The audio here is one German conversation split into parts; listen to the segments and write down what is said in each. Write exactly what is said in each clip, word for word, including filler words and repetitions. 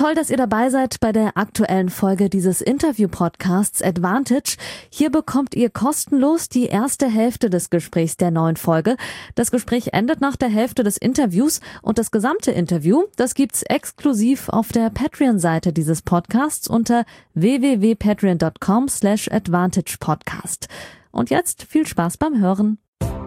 Toll, dass ihr dabei seid bei der aktuellen Folge dieses Interview-Podcasts Advantage. Hier bekommt ihr kostenlos die erste Hälfte des Gesprächs der neuen Folge. Das Gespräch endet nach der Hälfte des Interviews und das gesamte Interview, das gibt's exklusiv auf der Patreon-Seite dieses Podcasts unter w w w punkt patreon punkt com slash advantage podcast. Und jetzt viel Spaß beim Hören.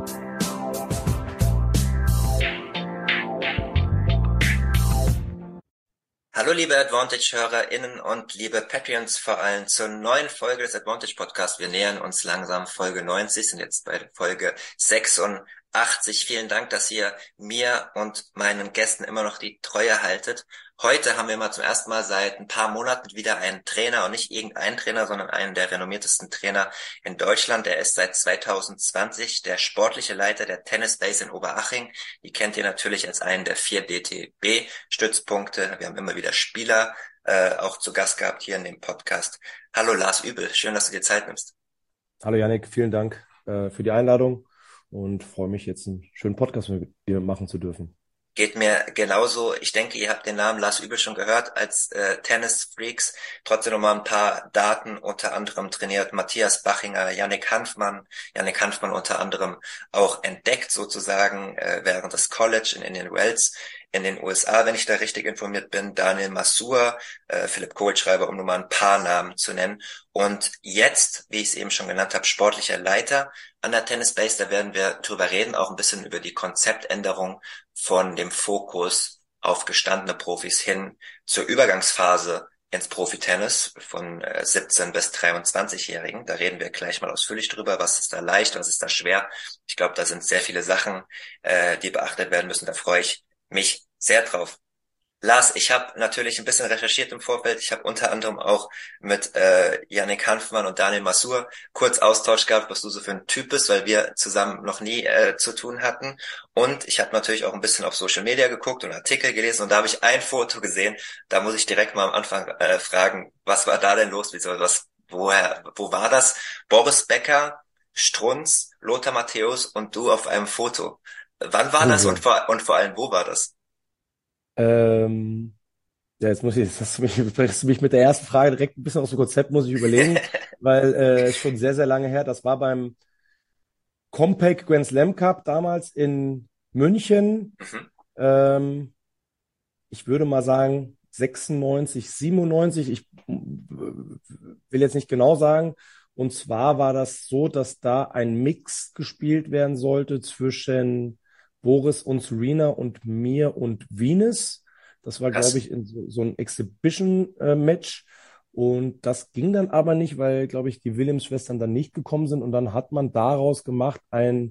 Hallo liebe Advantage-HörerInnen und liebe Patreons vor allem zur neuen Folge des Advantage-Podcasts. Wir nähern uns langsam Folge neunzig, sind jetzt bei Folge sechsundachtzig. Vielen Dank, dass ihr mir und meinen Gästen immer noch die Treue haltet. Heute haben wir mal zum ersten Mal seit ein paar Monaten wieder einen Trainer und nicht irgendeinen Trainer, sondern einen der renommiertesten Trainer in Deutschland. Er ist seit zweitausendzwanzig der sportliche Leiter der Tennis Base in Oberaching. Die kennt ihr natürlich als einen der vier D T B-Stützpunkte. Wir haben immer wieder Spieler äh, auch zu Gast gehabt hier in dem Podcast. Hallo Lars Übel, schön, dass du dir Zeit nimmst. Hallo Yannick, vielen Dank äh, für die Einladung und freue mich jetzt einen schönen Podcast mit dir machen zu dürfen. Geht mir genauso. Ich denke, ihr habt den Namen Lars Übel schon gehört als äh, Tennis-Freaks. Trotzdem noch mal ein paar Daten. Unter anderem trainiert Matthias Bachinger, Yannick Hanfmann. Yannick Hanfmann unter anderem auch entdeckt sozusagen äh, während des College in Indian Wells in den U S A, wenn ich da richtig informiert bin. Daniel Masur, äh, Philipp Kohlschreiber, um nur mal ein paar Namen zu nennen. Und jetzt, wie ich es eben schon genannt habe, sportlicher Leiter an der Tennis Base. Da werden wir drüber reden, auch ein bisschen über die Konzeptänderung von dem Fokus auf gestandene Profis hin zur Übergangsphase ins Profitennis von äh, siebzehn bis dreiundzwanzig-Jährigen. Da reden wir gleich mal ausführlich drüber, was ist da leicht, was ist da schwer. Ich glaube, da sind sehr viele Sachen, äh, die beachtet werden müssen. Da freue ich mich sehr drauf. Lars, ich habe natürlich ein bisschen recherchiert im Vorfeld. Ich habe unter anderem auch mit äh, Yannick Hanfmann und Daniel Masur kurz Austausch gehabt, was du so für ein Typ bist, weil wir zusammen noch nie äh, zu tun hatten. Und ich habe natürlich auch ein bisschen auf Social Media geguckt und Artikel gelesen und da habe ich ein Foto gesehen. Da muss ich direkt mal am Anfang äh, fragen, was war da denn los? Wieso, was, woher, wo war das? Boris Becker, Strunz, Lothar Matthäus und du auf einem Foto. Wann war das Also, und vor, und vor allem, wo war das? ähm, ja, jetzt muss ich, jetzt hast du mich, bringst du mich mit der ersten Frage direkt ein bisschen aus dem Konzept, muss ich überlegen, weil äh, ist schon sehr, sehr lange her. Das war beim Compaq Grand Slam Cup damals in München. Mhm. Ähm, ich würde mal sagen sechsundneunzig, siebenundneunzig. Ich äh, will jetzt nicht genau sagen. Und zwar war das so, dass da ein Mix gespielt werden sollte zwischen Boris und Serena und mir und Venus. Das war, glaube Krass. ich, in so, so ein Exhibition-Match. Und das ging dann aber nicht, weil, glaube ich, die Williams-Schwestern dann nicht gekommen sind. Und dann hat man daraus gemacht ein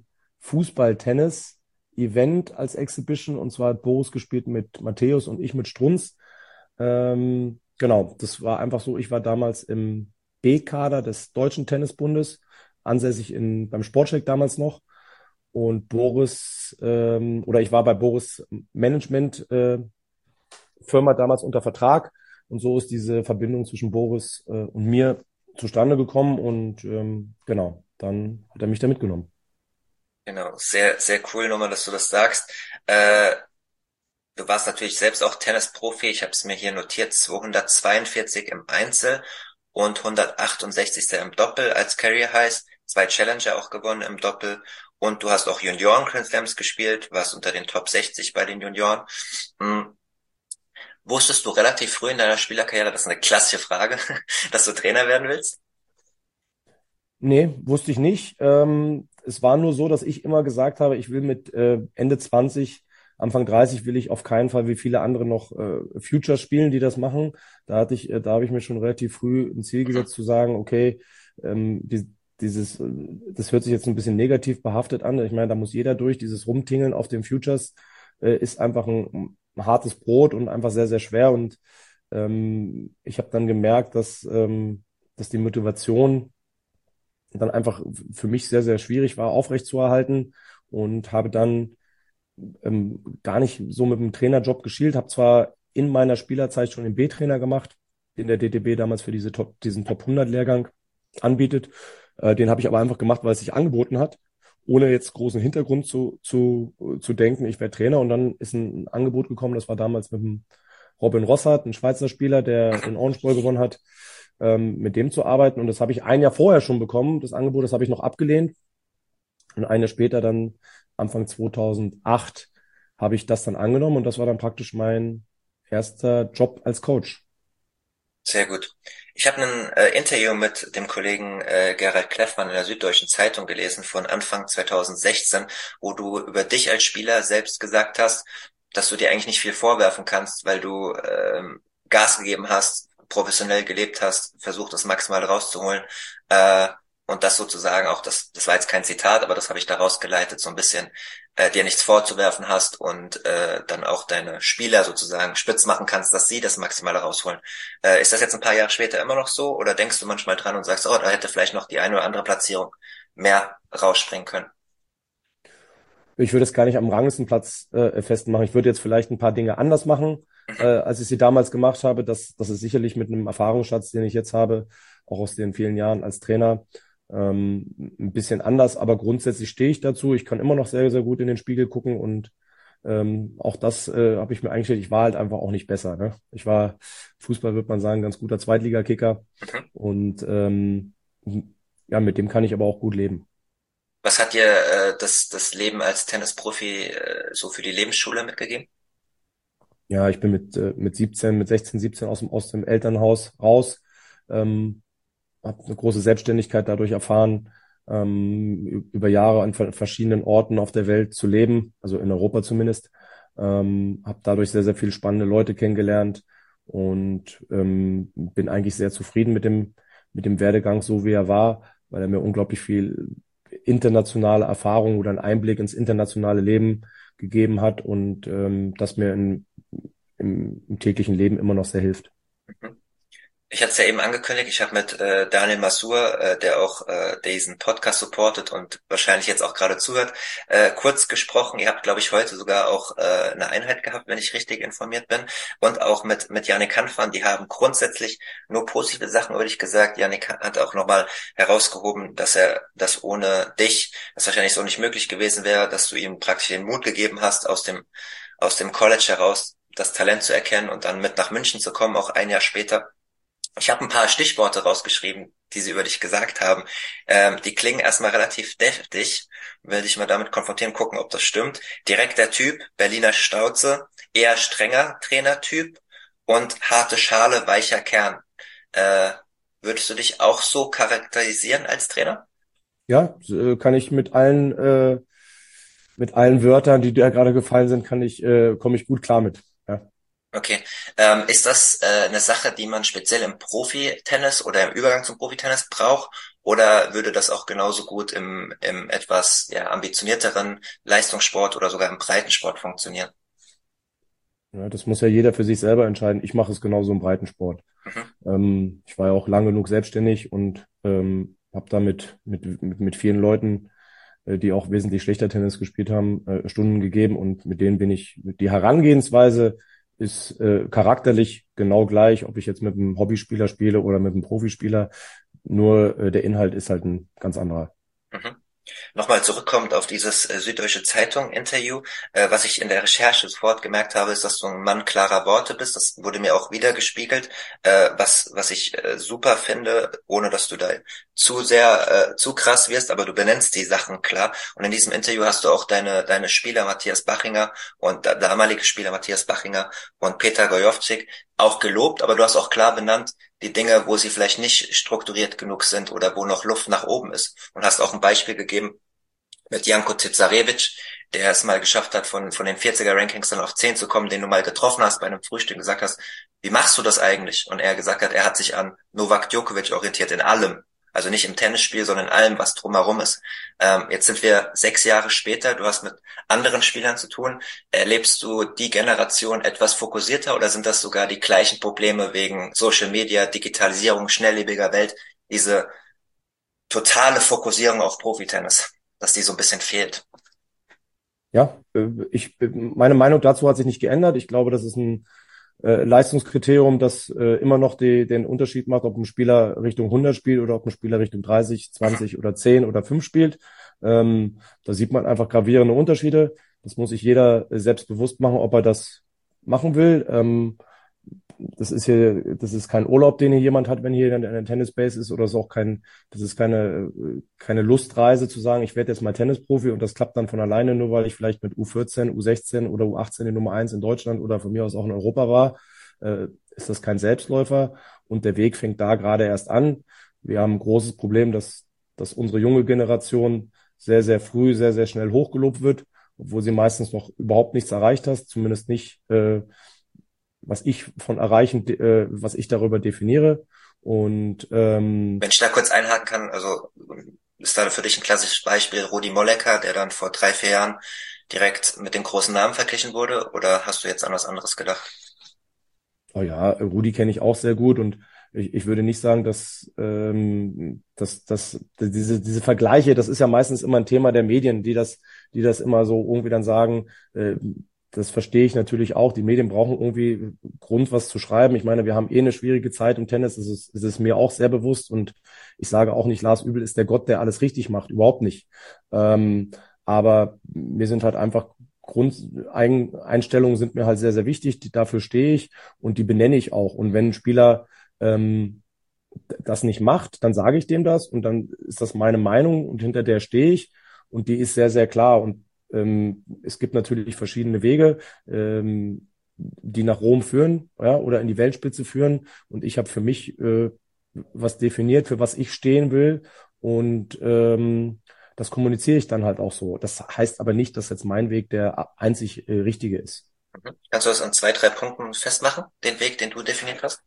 Fußball-Tennis-Event als Exhibition. Und zwar hat Boris gespielt mit Matthäus und ich mit Strunz. Ähm, genau, das war einfach so. Ich war damals im B-Kader des Deutschen Tennisbundes, ansässig in, beim Sportcheck damals noch. Und Boris, ähm, oder ich war bei Boris Management äh, Firma damals unter Vertrag. Und so ist diese Verbindung zwischen Boris äh, und mir zustande gekommen. Und ähm, genau, dann hat er mich da mitgenommen. Genau, sehr, sehr cool nochmal, dass du das sagst. Äh, du warst natürlich selbst auch Tennisprofi. Ich habe es mir hier notiert, zweihundertzweiundvierzig im Einzel und hundertachtundsechzig im Doppel als Career Highs. Zwei Challenger auch gewonnen im Doppel. Und du hast auch Junioren Grand Slams gespielt, warst unter den Top sechzig bei den Junioren. Hm. Wusstest du relativ früh in deiner Spielerkarriere, das ist eine klassische Frage, dass du Trainer werden willst? Nee, wusste ich nicht. Ähm, es war nur so, dass ich immer gesagt habe, ich will mit äh, Ende zwanzig, Anfang dreißig will ich auf keinen Fall wie viele andere noch äh, Futures spielen, die das machen. Da hatte ich, äh, da habe ich mir schon relativ früh ein Ziel Mhm. gesetzt zu sagen, okay, ähm, die, dieses, äh, das hört sich jetzt ein bisschen negativ behaftet an. Ich meine, da muss jeder durch. Dieses Rumtingeln auf den Futures äh, ist einfach ein, ein hartes Brot und einfach sehr, sehr schwer. Und ähm, ich habe dann gemerkt, dass, ähm, dass die Motivation dann einfach für mich sehr, sehr schwierig war, aufrechtzuerhalten und habe dann ähm, gar nicht so mit dem Trainerjob geschielt, habe zwar in meiner Spielerzeit schon den B-Trainer gemacht, den der D T B damals für diese Top, diesen Top hundert Lehrgang anbietet. Äh, den habe ich aber einfach gemacht, weil es sich angeboten hat, ohne jetzt großen Hintergrund zu, zu, zu denken, ich werde Trainer. Und dann ist ein Angebot gekommen, das war damals mit dem Robin Rossart, ein Schweizer Spieler, der den Orange Bowl gewonnen hat, ähm, mit dem zu arbeiten. Und das habe ich ein Jahr vorher schon bekommen. Das Angebot, das habe ich noch abgelehnt. Und ein Jahr später, dann Anfang zweitausendacht, habe ich das dann angenommen. Und das war dann praktisch mein erster Job als Coach. Sehr gut. Ich habe ein äh, Interview mit dem Kollegen äh, Gerald Kleffmann in der Süddeutschen Zeitung gelesen von Anfang zweitausendsechzehn, wo du über dich als Spieler selbst gesagt hast, dass du dir eigentlich nicht viel vorwerfen kannst, weil du ähm, Gas gegeben hast, professionell gelebt hast, versucht das Maximale rauszuholen. Äh, und das sozusagen auch, das, das war jetzt kein Zitat, aber das habe ich daraus geleitet, so ein bisschen äh, dir nichts vorzuwerfen hast und äh, dann auch deine Spieler sozusagen spitz machen kannst, dass sie das Maximale rausholen. Äh, ist das jetzt ein paar Jahre später immer noch so oder denkst du manchmal dran und sagst, oh, da hätte vielleicht noch die eine oder andere Platzierung mehr rausspringen können? Ich würde es gar nicht am Ranglistenplatz äh, festmachen. Ich würde jetzt vielleicht ein paar Dinge anders machen, äh, als ich sie damals gemacht habe. Das, das ist sicherlich mit einem Erfahrungsschatz, den ich jetzt habe, auch aus den vielen Jahren als Trainer, ähm, ein bisschen anders. Aber grundsätzlich stehe ich dazu. Ich kann immer noch sehr, sehr gut in den Spiegel gucken und ähm, auch das äh, habe ich mir eingestellt. Ich war halt einfach auch nicht besser. Ne? Ich war, Fußball würde man sagen, ganz guter Zweitligakicker und ähm, ja, mit dem kann ich aber auch gut leben. Was hat dir äh, das, das Leben als Tennisprofi äh, so für die Lebensschule mitgegeben? Ja, ich bin mit, äh, mit siebzehn, mit sechzehn, siebzehn aus dem, aus dem Elternhaus raus, ähm, habe eine große Selbstständigkeit dadurch erfahren, ähm, über Jahre an ver- verschiedenen Orten auf der Welt zu leben, also in Europa zumindest. Ähm, habe dadurch sehr, sehr viele spannende Leute kennengelernt und ähm, bin eigentlich sehr zufrieden mit dem, mit dem Werdegang, so wie er war, weil er mir unglaublich viel internationale Erfahrung oder einen Einblick ins internationale Leben gegeben hat und ähm, das mir in, im, im täglichen Leben immer noch sehr hilft. Ich hatte es ja eben angekündigt, ich habe mit äh, Daniel Masur, äh, der auch äh, diesen Podcast supportet und wahrscheinlich jetzt auch gerade zuhört, äh, kurz gesprochen. Ihr habt, glaube ich, heute sogar auch äh, eine Einheit gehabt, wenn ich richtig informiert bin. Und auch mit mit Yannick Hanfmann, die haben grundsätzlich nur positive Sachen über dich gesagt. Yannick hat auch nochmal herausgehoben, dass er das ohne dich, das wahrscheinlich so nicht möglich gewesen wäre, dass du ihm praktisch den Mut gegeben hast, aus dem aus dem College heraus das Talent zu erkennen und dann mit nach München zu kommen, auch ein Jahr später. Ich habe ein paar Stichworte rausgeschrieben, die sie über dich gesagt haben. Ähm, die klingen erstmal relativ deftig. Will dich mal damit konfrontieren, gucken, ob das stimmt. Direkter Typ, Berliner Schnauze, eher strenger Trainertyp und harte Schale, weicher Kern. Äh, würdest du dich auch so charakterisieren als Trainer? Ja, äh, kann ich mit allen, äh, mit allen Wörtern, die dir gerade gefallen sind, kann ich, äh, komme ich gut klar mit. Ja. Okay. Ähm, ist das äh, eine Sache, die man speziell im Profi-Tennis oder im Übergang zum Profi-Tennis braucht? Oder würde das auch genauso gut im, im etwas ja, ambitionierteren Leistungssport oder sogar im Breitensport funktionieren? Ja, das muss ja jeder für sich selber entscheiden. Ich mache es genauso im Breitensport. Mhm. Ähm, ich war ja auch lang genug selbstständig und ähm, habe damit mit, mit, mit vielen Leuten, äh, die auch wesentlich schlechter Tennis gespielt haben, äh, Stunden gegeben und mit denen bin ich, die Herangehensweise ist äh, charakterlich genau gleich, ob ich jetzt mit einem Hobbyspieler spiele oder mit einem Profispieler. Nur äh, der Inhalt ist halt ein ganz anderer. Mhm. Nochmal zurückkommt auf dieses äh, Süddeutsche Zeitung-Interview. Äh, was ich in der Recherche sofort gemerkt habe, ist, dass du ein Mann klarer Worte bist. Das wurde mir auch wieder gespiegelt, äh, was was ich äh, super finde, ohne dass du da zu sehr äh, zu krass wirst, aber du benennst die Sachen klar. Und in diesem Interview hast du auch deine deine Spieler Matthias Bachinger und der damalige Spieler Matthias Bachinger und Peter Gojowczyk auch gelobt, aber du hast auch klar benannt, die Dinge, wo sie vielleicht nicht strukturiert genug sind oder wo noch Luft nach oben ist. Und hast auch ein Beispiel gegeben mit Janko Tipsarevic, der es mal geschafft hat, von von den vierziger-Rankings dann auf zehn zu kommen, den du mal getroffen hast bei einem Frühstück und gesagt hast, wie machst du das eigentlich? Und er gesagt hat, er hat sich an Novak Djokovic orientiert in allem. Also nicht im Tennisspiel, sondern in allem, was drumherum ist. Ähm, jetzt sind wir sechs Jahre später, du hast mit anderen Spielern zu tun. Erlebst du die Generation etwas fokussierter oder sind das sogar die gleichen Probleme wegen Social Media, Digitalisierung, schnelllebiger Welt, diese totale Fokussierung auf Profitennis, dass die so ein bisschen fehlt? Ja, äh, ich, meine Meinung dazu hat sich nicht geändert. Ich glaube, das ist ein äh, Leistungskriterium, das äh, immer noch die, den Unterschied macht, ob ein Spieler Richtung hundert spielt oder ob ein Spieler Richtung dreißig, zwanzig oder zehn oder fünf spielt. Ähm, da sieht man einfach gravierende Unterschiede. Das muss sich jeder äh, selbst bewusst machen, ob er das machen will. Ähm, das ist hier, das ist kein Urlaub, den hier jemand hat, wenn hier in der Tennisbase ist, oder ist auch kein, das ist keine, keine Lustreise zu sagen, ich werde jetzt mal Tennisprofi und das klappt dann von alleine, nur weil ich vielleicht mit U vierzehn, U sechzehn oder U achtzehn die Nummer eins in Deutschland oder von mir aus auch in Europa war, äh, ist das kein Selbstläufer und der Weg fängt da gerade erst an. Wir haben ein großes Problem, dass, dass unsere junge Generation sehr, sehr früh, sehr, sehr schnell hochgelobt wird, obwohl sie meistens noch überhaupt nichts erreicht hast, zumindest nicht, äh, was ich von erreichen, äh, was ich darüber definiere. Und ähm, Wenn ich da kurz einhaken kann, also ist da für dich ein klassisches Beispiel Rudi Mollecker, der dann vor drei, vier Jahren direkt mit den großen Namen verglichen wurde, oder hast du jetzt an was anderes gedacht? oh ja, Rudi kenne ich auch sehr gut und ich, ich würde nicht sagen, dass, ähm, dass, dass diese, diese Vergleiche, das ist ja meistens immer ein Thema der Medien, die das, die das immer so irgendwie dann sagen, äh, das verstehe ich natürlich auch. Die Medien brauchen irgendwie Grund, was zu schreiben. Ich meine, wir haben eh eine schwierige Zeit im Tennis. Es ist, es ist mir auch sehr bewusst. Und ich sage auch nicht, Lars Übel ist der Gott, der alles richtig macht. Überhaupt nicht. Ähm, aber mir sind halt einfach Grundeinstellungen sind mir halt sehr, sehr wichtig. Die, dafür stehe ich und die benenne ich auch. Und wenn ein Spieler ähm, das nicht macht, dann sage ich dem das und dann ist das meine Meinung und hinter der stehe ich und die ist sehr, sehr klar. Und ähm, es gibt natürlich verschiedene Wege, ähm, die nach Rom führen, ja, oder in die Weltspitze führen. Und ich habe für mich äh, was definiert, für was ich stehen will. Und ähm, das kommuniziere ich dann halt auch so. Das heißt aber nicht, dass jetzt mein Weg der einzig äh, richtige ist. Mhm. Kannst du das an zwei, drei Punkten festmachen, den Weg, den du definiert hast?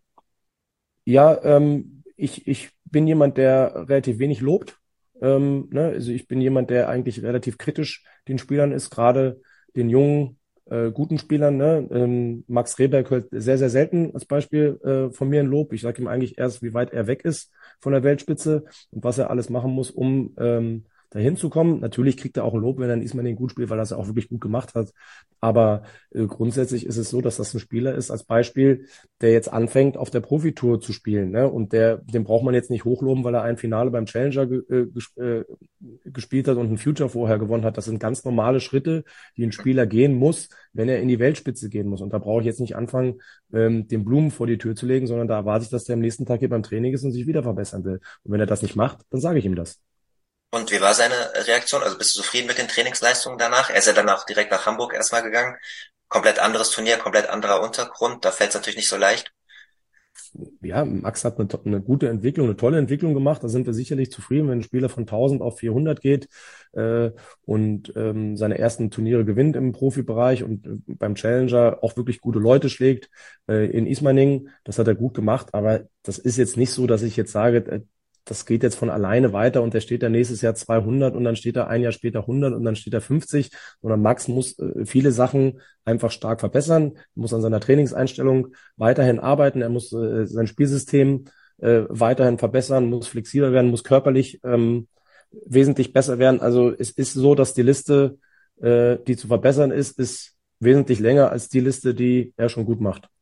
Ja, ähm, ich, ich bin jemand, der relativ wenig lobt. Ähm, ne? Also ich bin jemand, der eigentlich relativ kritisch den Spielern ist, gerade den jungen, äh, guten Spielern. Ne? Ähm, Max Rehberg hört sehr, sehr selten als Beispiel äh, von mir ein Lob. Ich sage ihm eigentlich erst, wie weit er weg ist von der Weltspitze und was er alles machen muss, um ähm, dahin zu kommen. Natürlich kriegt er auch ein Lob, wenn er in Ismaning gut spielt, weil er es ja auch wirklich gut gemacht hat. Aber äh, grundsätzlich ist es so, dass das ein Spieler ist, als Beispiel, der jetzt anfängt, auf der Profitour zu spielen. Ne? Und der, den braucht man jetzt nicht hochloben, weil er ein Finale beim Challenger ge, äh, ges, äh, gespielt hat und ein Future vorher gewonnen hat. Das sind ganz normale Schritte, die ein Spieler gehen muss, wenn er in die Weltspitze gehen muss. Und da brauche ich jetzt nicht anfangen, ähm, den Blumen vor die Tür zu legen, sondern da erwarte ich, dass der am nächsten Tag hier beim Training ist und sich wieder verbessern will. Und wenn er das nicht macht, dann sage ich ihm das. Und wie war seine Reaktion? Also bist du zufrieden mit den Trainingsleistungen danach? Er ist ja dann auch direkt nach Hamburg erstmal gegangen. Komplett anderes Turnier, komplett anderer Untergrund. Da fällt es natürlich nicht so leicht. Ja, Max hat eine, eine gute Entwicklung, eine tolle Entwicklung gemacht. Da sind wir sicherlich zufrieden, wenn ein Spieler von tausend auf vierhundert geht äh, und ähm, seine ersten Turniere gewinnt im Profibereich und äh, beim Challenger auch wirklich gute Leute schlägt äh, in Ismaning. Das hat er gut gemacht, aber das ist jetzt nicht so, dass ich jetzt sage, äh, das geht jetzt von alleine weiter und der steht dann nächstes Jahr zweihundert und dann steht er ein Jahr später hundert und dann steht er fünfzig, sondern Max muss äh, viele Sachen einfach stark verbessern, muss an seiner Trainingseinstellung weiterhin arbeiten, er muss äh, sein Spielsystem äh, weiterhin verbessern, muss flexibler werden, muss körperlich ähm, wesentlich besser werden. Also es ist so, dass die Liste, äh, die zu verbessern ist, ist wesentlich länger als die Liste, die er schon gut macht.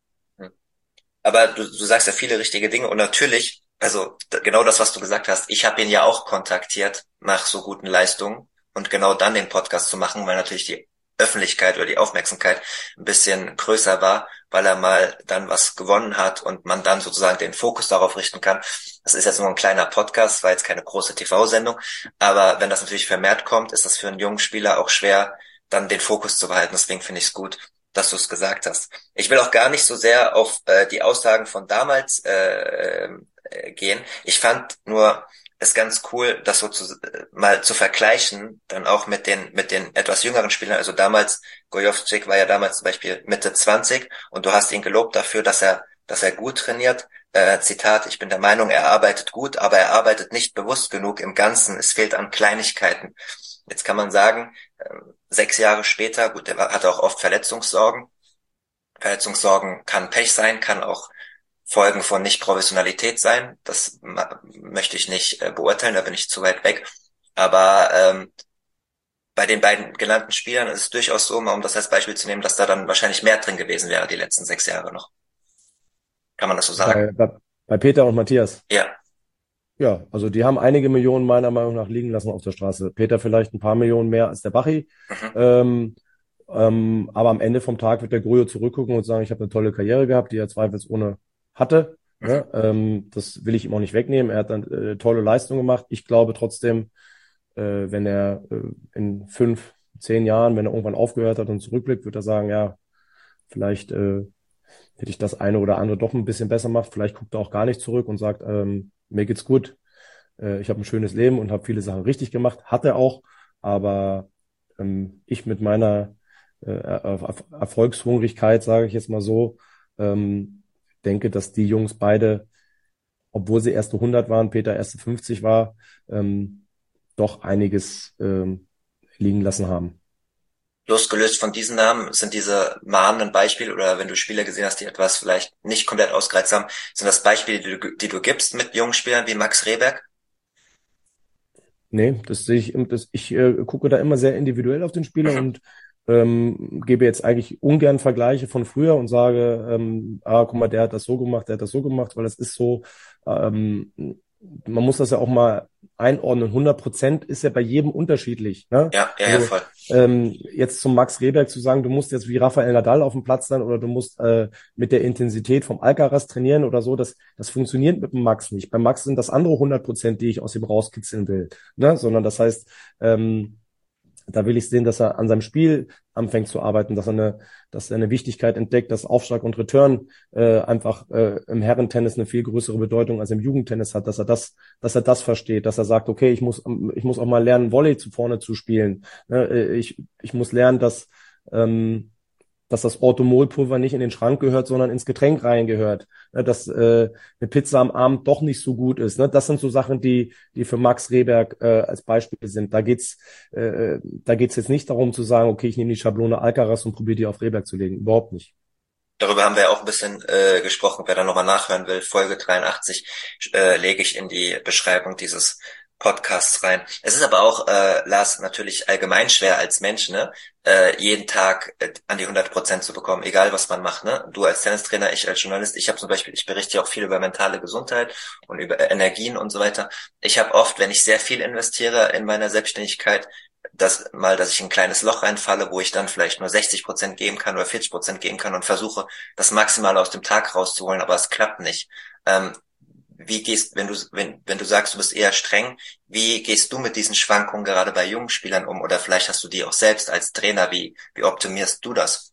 Aber du, du sagst ja viele richtige Dinge und natürlich, also d- genau das, was du gesagt hast, ich habe ihn ja auch kontaktiert nach so guten Leistungen und genau dann den Podcast zu machen, weil natürlich die Öffentlichkeit oder die Aufmerksamkeit ein bisschen größer war, weil er mal dann was gewonnen hat und man dann sozusagen den Fokus darauf richten kann. Das ist jetzt nur ein kleiner Podcast, war jetzt keine große T V-Sendung, aber wenn das natürlich vermehrt kommt, ist das für einen jungen Spieler auch schwer, dann den Fokus zu behalten. Deswegen finde ich es gut, dass du es gesagt hast. Ich will auch gar nicht so sehr auf äh, die Aussagen von damals äh, äh, gehen. Ich fand nur es ganz cool, das so zu, äh, mal zu vergleichen, dann auch mit den mit den etwas jüngeren Spielern. Also damals, Gojovcik war ja damals zum Beispiel Mitte zwanzig und du hast ihn gelobt dafür, dass er dass er gut trainiert. Äh, Zitat, ich bin der Meinung, er arbeitet gut, aber er arbeitet nicht bewusst genug im Ganzen. Es fehlt an Kleinigkeiten. Jetzt kann man sagen, äh, sechs Jahre später, gut, der war- hatte auch oft Verletzungssorgen. Verletzungssorgen kann Pech sein, kann auch Folgen von Nicht-Professionalität sein. Das ma- möchte ich nicht äh, beurteilen, da bin ich zu weit weg. Aber ähm, bei den beiden genannten Spielern ist es durchaus so, mal um das als Beispiel zu nehmen, dass da dann wahrscheinlich mehr drin gewesen wäre, die letzten sechs Jahre noch. Kann man das so sagen? Bei, bei, bei Peter und Matthias. Ja. Ja, also die haben einige Millionen meiner Meinung nach liegen lassen auf der Straße. Peter vielleicht ein paar Millionen mehr als der Bachi. Mhm. Ähm, Ähm, aber am Ende vom Tag wird der Grujo zurückgucken und sagen, ich habe eine tolle Karriere gehabt, die er zweifelsohne hatte. Mhm. Ne? Ähm, das will ich ihm auch nicht wegnehmen. Er hat dann äh, tolle Leistung gemacht. Ich glaube trotzdem, äh, wenn er äh, in fünf, zehn Jahren, wenn er irgendwann aufgehört hat und zurückblickt, wird er sagen, ja, vielleicht äh, hätte ich das eine oder andere doch ein bisschen besser gemacht. Vielleicht guckt er auch gar nicht zurück und sagt, ähm, mir geht's gut, äh, ich habe ein schönes Leben und habe viele Sachen richtig gemacht. Hat er auch, aber ähm, ich mit meiner äh, Er- Erfolgshungrigkeit, sage ich jetzt mal so, ähm, denke, dass die Jungs beide, obwohl sie erste hundert waren, Peter erste fünfzig war, ähm, doch einiges ähm, liegen lassen haben. Losgelöst von diesen Namen sind diese mahnenden Beispiele oder wenn du Spieler gesehen hast, die etwas vielleicht nicht komplett ausgereizt haben, sind das Beispiele, die du, die du gibst mit jungen Spielern wie Max Rehberg? Nee, das sehe ich, im- das, ich äh, gucke da immer sehr individuell auf den Spieler Mhm. und ähm, gebe jetzt eigentlich ungern Vergleiche von früher und sage, ähm, ah, guck mal, der hat das so gemacht, der hat das so gemacht, weil das ist so, ähm, man muss das ja auch mal einordnen. hundert Prozent ist ja bei jedem unterschiedlich. Ne? Ja, ja, ja, Also voll. ähm, jetzt zum Max Rehberg zu sagen, du musst jetzt wie Rafael Nadal auf dem Platz sein oder du musst äh, mit der Intensität vom Alcaraz trainieren oder so, das, das funktioniert mit dem Max nicht. Beim Max sind das andere hundert Prozent, die ich aus ihm rauskitzeln will. Ne? Sondern das heißt, ähm, da will ich sehen, dass er an seinem Spiel anfängt zu arbeiten, dass er eine, dass er eine Wichtigkeit entdeckt, dass Aufschlag und Return äh, einfach äh, im Herrentennis eine viel größere Bedeutung als im Jugendtennis hat, dass er das, dass er das versteht, dass er sagt, okay, ich muss, ich muss auch mal lernen, Volley zu vorne zu spielen. Ne? Äh, Ich, ich muss lernen, dass ähm, dass das Orthomolpulver nicht in den Schrank gehört, sondern ins Getränk reingehört. Ne, dass äh, eine Pizza am Abend doch nicht so gut ist. Ne? Das sind so Sachen, die, die für Max Rehberg äh, als Beispiel sind. Da geht's, äh, da geht's jetzt nicht darum zu sagen, okay, ich nehme die Schablone Alcaraz und probiere die auf Rehberg zu legen. Überhaupt nicht. Darüber haben wir ja auch ein bisschen äh, gesprochen. Wer da nochmal nachhören will, Folge dreiundachtzig äh, lege ich in die Beschreibung dieses Podcasts rein. Es ist aber auch, äh, Lars, natürlich allgemein schwer als Mensch, ne, äh, jeden Tag äh, an die hundert Prozent zu bekommen, egal was man macht, ne. Du als Tennistrainer, ich als Journalist, ich habe zum Beispiel, ich berichte ja auch viel über mentale Gesundheit und über äh, Energien und so weiter. Ich habe oft, wenn ich sehr viel investiere in meiner Selbstständigkeit, dass mal, dass ich in ein kleines Loch reinfalle, wo ich dann vielleicht nur sechzig Prozent geben kann oder vierzig Prozent geben kann und versuche, das Maximale aus dem Tag rauszuholen, aber es klappt nicht. Ähm, wie gehst, wenn du, wenn, wenn du sagst, du bist eher streng, wie gehst du mit diesen Schwankungen gerade bei jungen Spielern um? Oder vielleicht hast du die auch selbst als Trainer, wie, wie optimierst du das?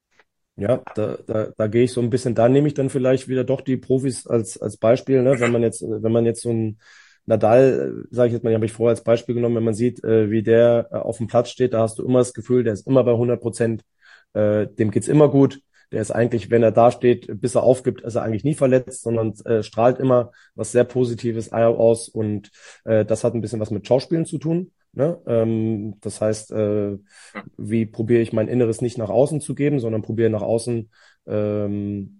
Ja, da, da, da gehe ich so ein bisschen, da nehme ich dann vielleicht wieder doch die Profis als, als Beispiel, ne? Wenn man jetzt, wenn man jetzt so ein Nadal, sage ich jetzt mal, den habe ich vorher als Beispiel genommen, wenn man sieht, äh, wie der äh, auf dem Platz steht, da hast du immer das Gefühl, der ist immer bei hundert Prozent, äh, dem geht's immer gut. Der ist eigentlich, wenn er da steht, bis er aufgibt, ist er eigentlich nie verletzt, sondern äh, strahlt immer was sehr Positives aus und äh, das hat ein bisschen was mit Schauspielen zu tun. Ne? Ähm, das heißt, äh, wie probiere ich mein Inneres nicht nach außen zu geben, sondern probiere nach außen ähm,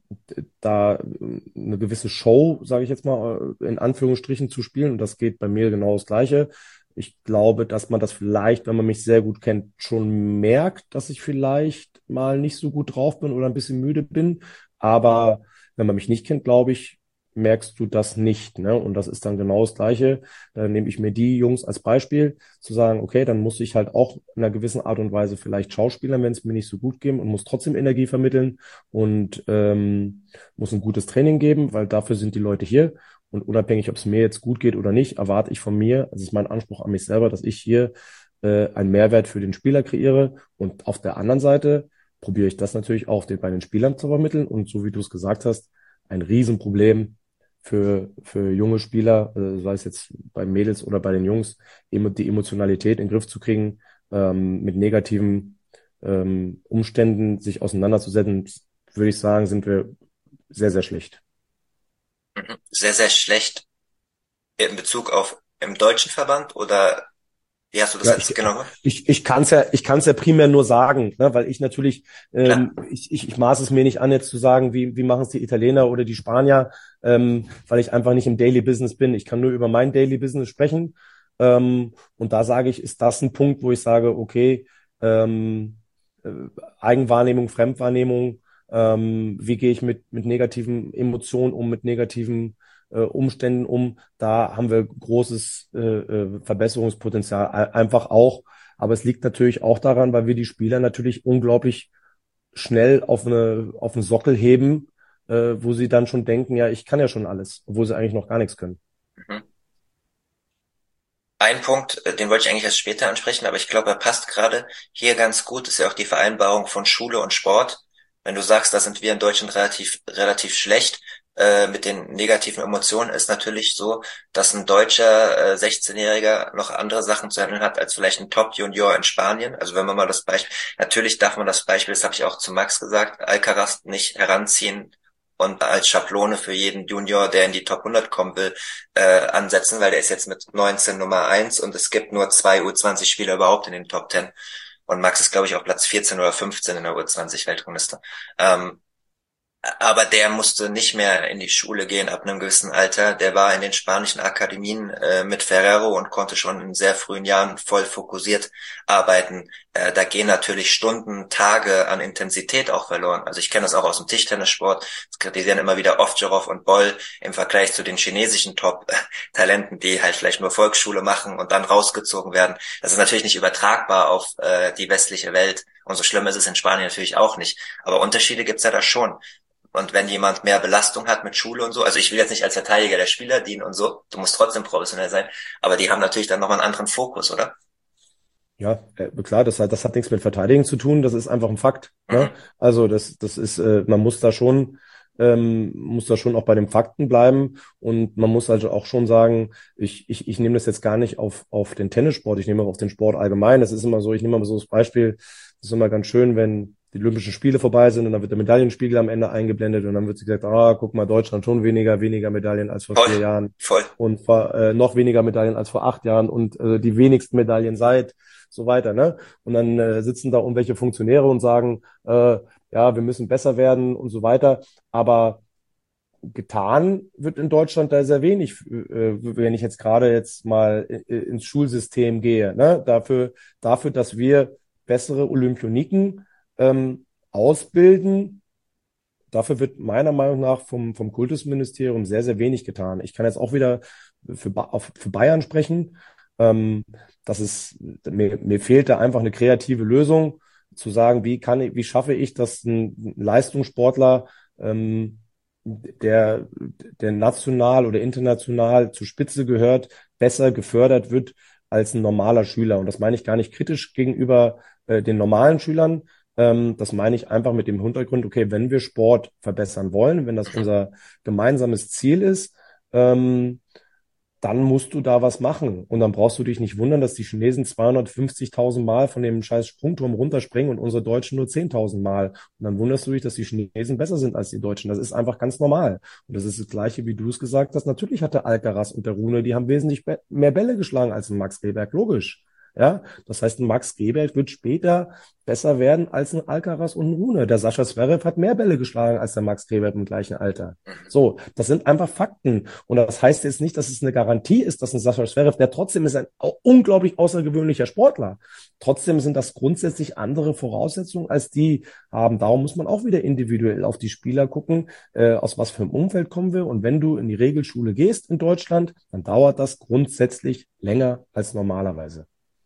da eine gewisse Show, sage ich jetzt mal, in Anführungsstrichen zu spielen. Und das geht bei mir genau das Gleiche. Ich glaube, dass man das vielleicht, wenn man mich sehr gut kennt, schon merkt, dass ich vielleicht mal nicht so gut drauf bin oder ein bisschen müde bin. Aber wenn man mich nicht kennt, glaube ich, merkst du das nicht. Ne? Und das ist dann genau das Gleiche. Da nehme ich mir die Jungs als Beispiel, zu sagen, okay, dann muss ich halt auch in einer gewissen Art und Weise vielleicht schauspielern, wenn es mir nicht so gut geht und muss trotzdem Energie vermitteln und ähm, muss ein gutes Training geben, weil dafür sind die Leute hier. Und unabhängig, ob es mir jetzt gut geht oder nicht, erwarte ich von mir, das ist mein Anspruch an mich selber, dass ich hier äh, einen Mehrwert für den Spieler kreiere. Und auf der anderen Seite probiere ich das natürlich auch den, bei den Spielern zu vermitteln. Und so wie du es gesagt hast, ein Riesenproblem für, für junge Spieler, äh, sei es jetzt bei Mädels oder bei den Jungs, eben die Emotionalität in den Griff zu kriegen, ähm, mit negativen ähm, Umständen sich auseinanderzusetzen, würde ich sagen, sind wir sehr, sehr schlecht. Mhm. Sehr, sehr schlecht in Bezug auf im deutschen Verband oder wie hast du das Ja, jetzt ich, genommen? ich, ich kann es ja, ich kann es ja primär nur sagen, ne, weil ich natürlich, Klar. ähm, ich, ich, ich maß es mir nicht an, jetzt zu sagen, wie, wie machen es die Italiener oder die Spanier, ähm, weil ich einfach nicht im Daily Business bin. Ich kann nur über mein Daily Business sprechen. Ähm, und da sage ich, ist das ein Punkt, wo ich sage, okay, ähm, äh, Eigenwahrnehmung, Fremdwahrnehmung, ähm, wie gehe ich mit, mit negativen Emotionen um, mit negativen äh, Umständen um. Da haben wir großes äh, äh, Verbesserungspotenzial. Einfach auch Aber es liegt natürlich auch daran, weil wir die Spieler natürlich unglaublich schnell auf eine, auf einen Sockel heben, äh, wo sie dann schon denken, ja, ich kann ja schon alles, obwohl sie eigentlich noch gar nichts können. Mhm. Ein Punkt, äh, den wollte ich eigentlich erst später ansprechen, aber ich glaube, er passt gerade hier ganz gut, ist ja auch die Vereinbarung von Schule und Sport. Wenn du sagst, da sind wir in Deutschland relativ, relativ schlecht, äh, mit den negativen Emotionen, ist natürlich so, dass ein deutscher äh, sechzehnjähriger noch andere Sachen zu handeln hat als vielleicht ein Top-Junior in Spanien. Also wenn man mal das Beispiel, natürlich darf man das Beispiel, das habe ich auch zu Max gesagt, Alcaraz nicht heranziehen und als Schablone für jeden Junior, der in die Top hundert kommen will, äh, ansetzen, weil der ist jetzt mit neunzehn Nummer eins und es gibt nur zwei U zwanzig Spieler überhaupt in den Top zehn. Und Max ist, glaube ich, auf Platz vierzehn oder fünfzehn in der U zwanzig Weltrangliste. Ähm, aber der musste nicht mehr in die Schule gehen ab einem gewissen Alter. Der war in den spanischen Akademien äh, mit Ferrero und konnte schon in sehr frühen Jahren voll fokussiert arbeiten. Äh, da gehen natürlich Stunden, Tage an Intensität auch verloren. Also ich kenne das auch aus dem Tischtennissport. Das kritisieren immer wieder Ovtcharov und Boll im Vergleich zu den chinesischen Top-Talenten, die halt vielleicht nur Volksschule machen und dann rausgezogen werden. Das ist natürlich nicht übertragbar auf äh, die westliche Welt. Und so schlimm ist es in Spanien natürlich auch nicht. Aber Unterschiede gibt's ja da schon. Und wenn jemand mehr Belastung hat mit Schule und so, also ich will jetzt nicht als Verteidiger der Spieler dienen und so, du musst trotzdem professionell sein, aber die haben natürlich dann nochmal einen anderen Fokus, oder? Ja, äh, klar, das hat, das hat nichts mit Verteidigen zu tun, das ist einfach ein Fakt. Mhm. Ne? Also das, das ist, äh, man muss da schon, ähm, muss da schon auch bei den Fakten bleiben und man muss also auch schon sagen, ich, ich, ich nehme das jetzt gar nicht auf, auf den Tennissport, ich nehme auf den Sport allgemein. Das ist immer so, ich nehme mal so das Beispiel, das ist immer ganz schön, wenn die Olympischen Spiele vorbei sind und dann wird der Medaillenspiegel am Ende eingeblendet und dann wird gesagt, ah, guck mal, Deutschland schon weniger, weniger Medaillen als vor Voll, vier Jahren voll. und vor, äh, noch weniger Medaillen als vor acht Jahren und äh, die wenigsten Medaillen seit so weiter, ne? Und dann äh, sitzen da irgendwelche Funktionäre und sagen, äh, ja, wir müssen besser werden und so weiter. Aber getan wird in Deutschland da sehr wenig, äh, wenn ich jetzt gerade jetzt mal ins Schulsystem gehe, ne? Dafür, dafür, dass wir bessere Olympioniken ähm, ausbilden. Dafür wird meiner Meinung nach vom, vom Kultusministerium sehr, sehr wenig getan. Ich kann jetzt auch wieder für, Ba- auf, für Bayern sprechen. Ähm, das ist, mir, mir fehlt da einfach eine kreative Lösung, zu sagen, wie kann ich, wie schaffe ich, dass ein Leistungssportler, ähm, der, der national oder international zur Spitze gehört, besser gefördert wird als ein normaler Schüler. Und das meine ich gar nicht kritisch gegenüber äh, den normalen Schülern. Ähm, das meine ich einfach mit dem Hintergrund, okay, wenn wir Sport verbessern wollen, wenn das unser gemeinsames Ziel ist, ähm, dann musst du da was machen. Und dann brauchst du dich nicht wundern, dass die Chinesen zweihundertfünfzigtausend Mal von dem scheiß Sprungturm runterspringen und unsere Deutschen nur zehntausend Mal. Und dann wunderst du dich, dass die Chinesen besser sind als die Deutschen. Das ist einfach ganz normal. Und das ist das Gleiche, wie du es gesagt hast. Natürlich hatte Alcaraz und der Rune, die haben wesentlich be- mehr Bälle geschlagen als ein Max Rehberg. Logisch. Ja, das heißt, ein Max Rehberg wird später besser werden als ein Alcaraz und ein Rune. Der Sascha Zverev hat mehr Bälle geschlagen als der Max Rehberg im gleichen Alter. So, das sind einfach Fakten. Und das heißt jetzt nicht, dass es eine Garantie ist, dass ein Sascha Zverev, der trotzdem ist ein au- unglaublich außergewöhnlicher Sportler, trotzdem sind das grundsätzlich andere Voraussetzungen, als die haben. Darum muss man auch wieder individuell auf die Spieler gucken, äh, aus was für einem Umfeld kommen wir. Und wenn du in die Regelschule gehst in Deutschland, dann dauert das grundsätzlich länger als normalerweise.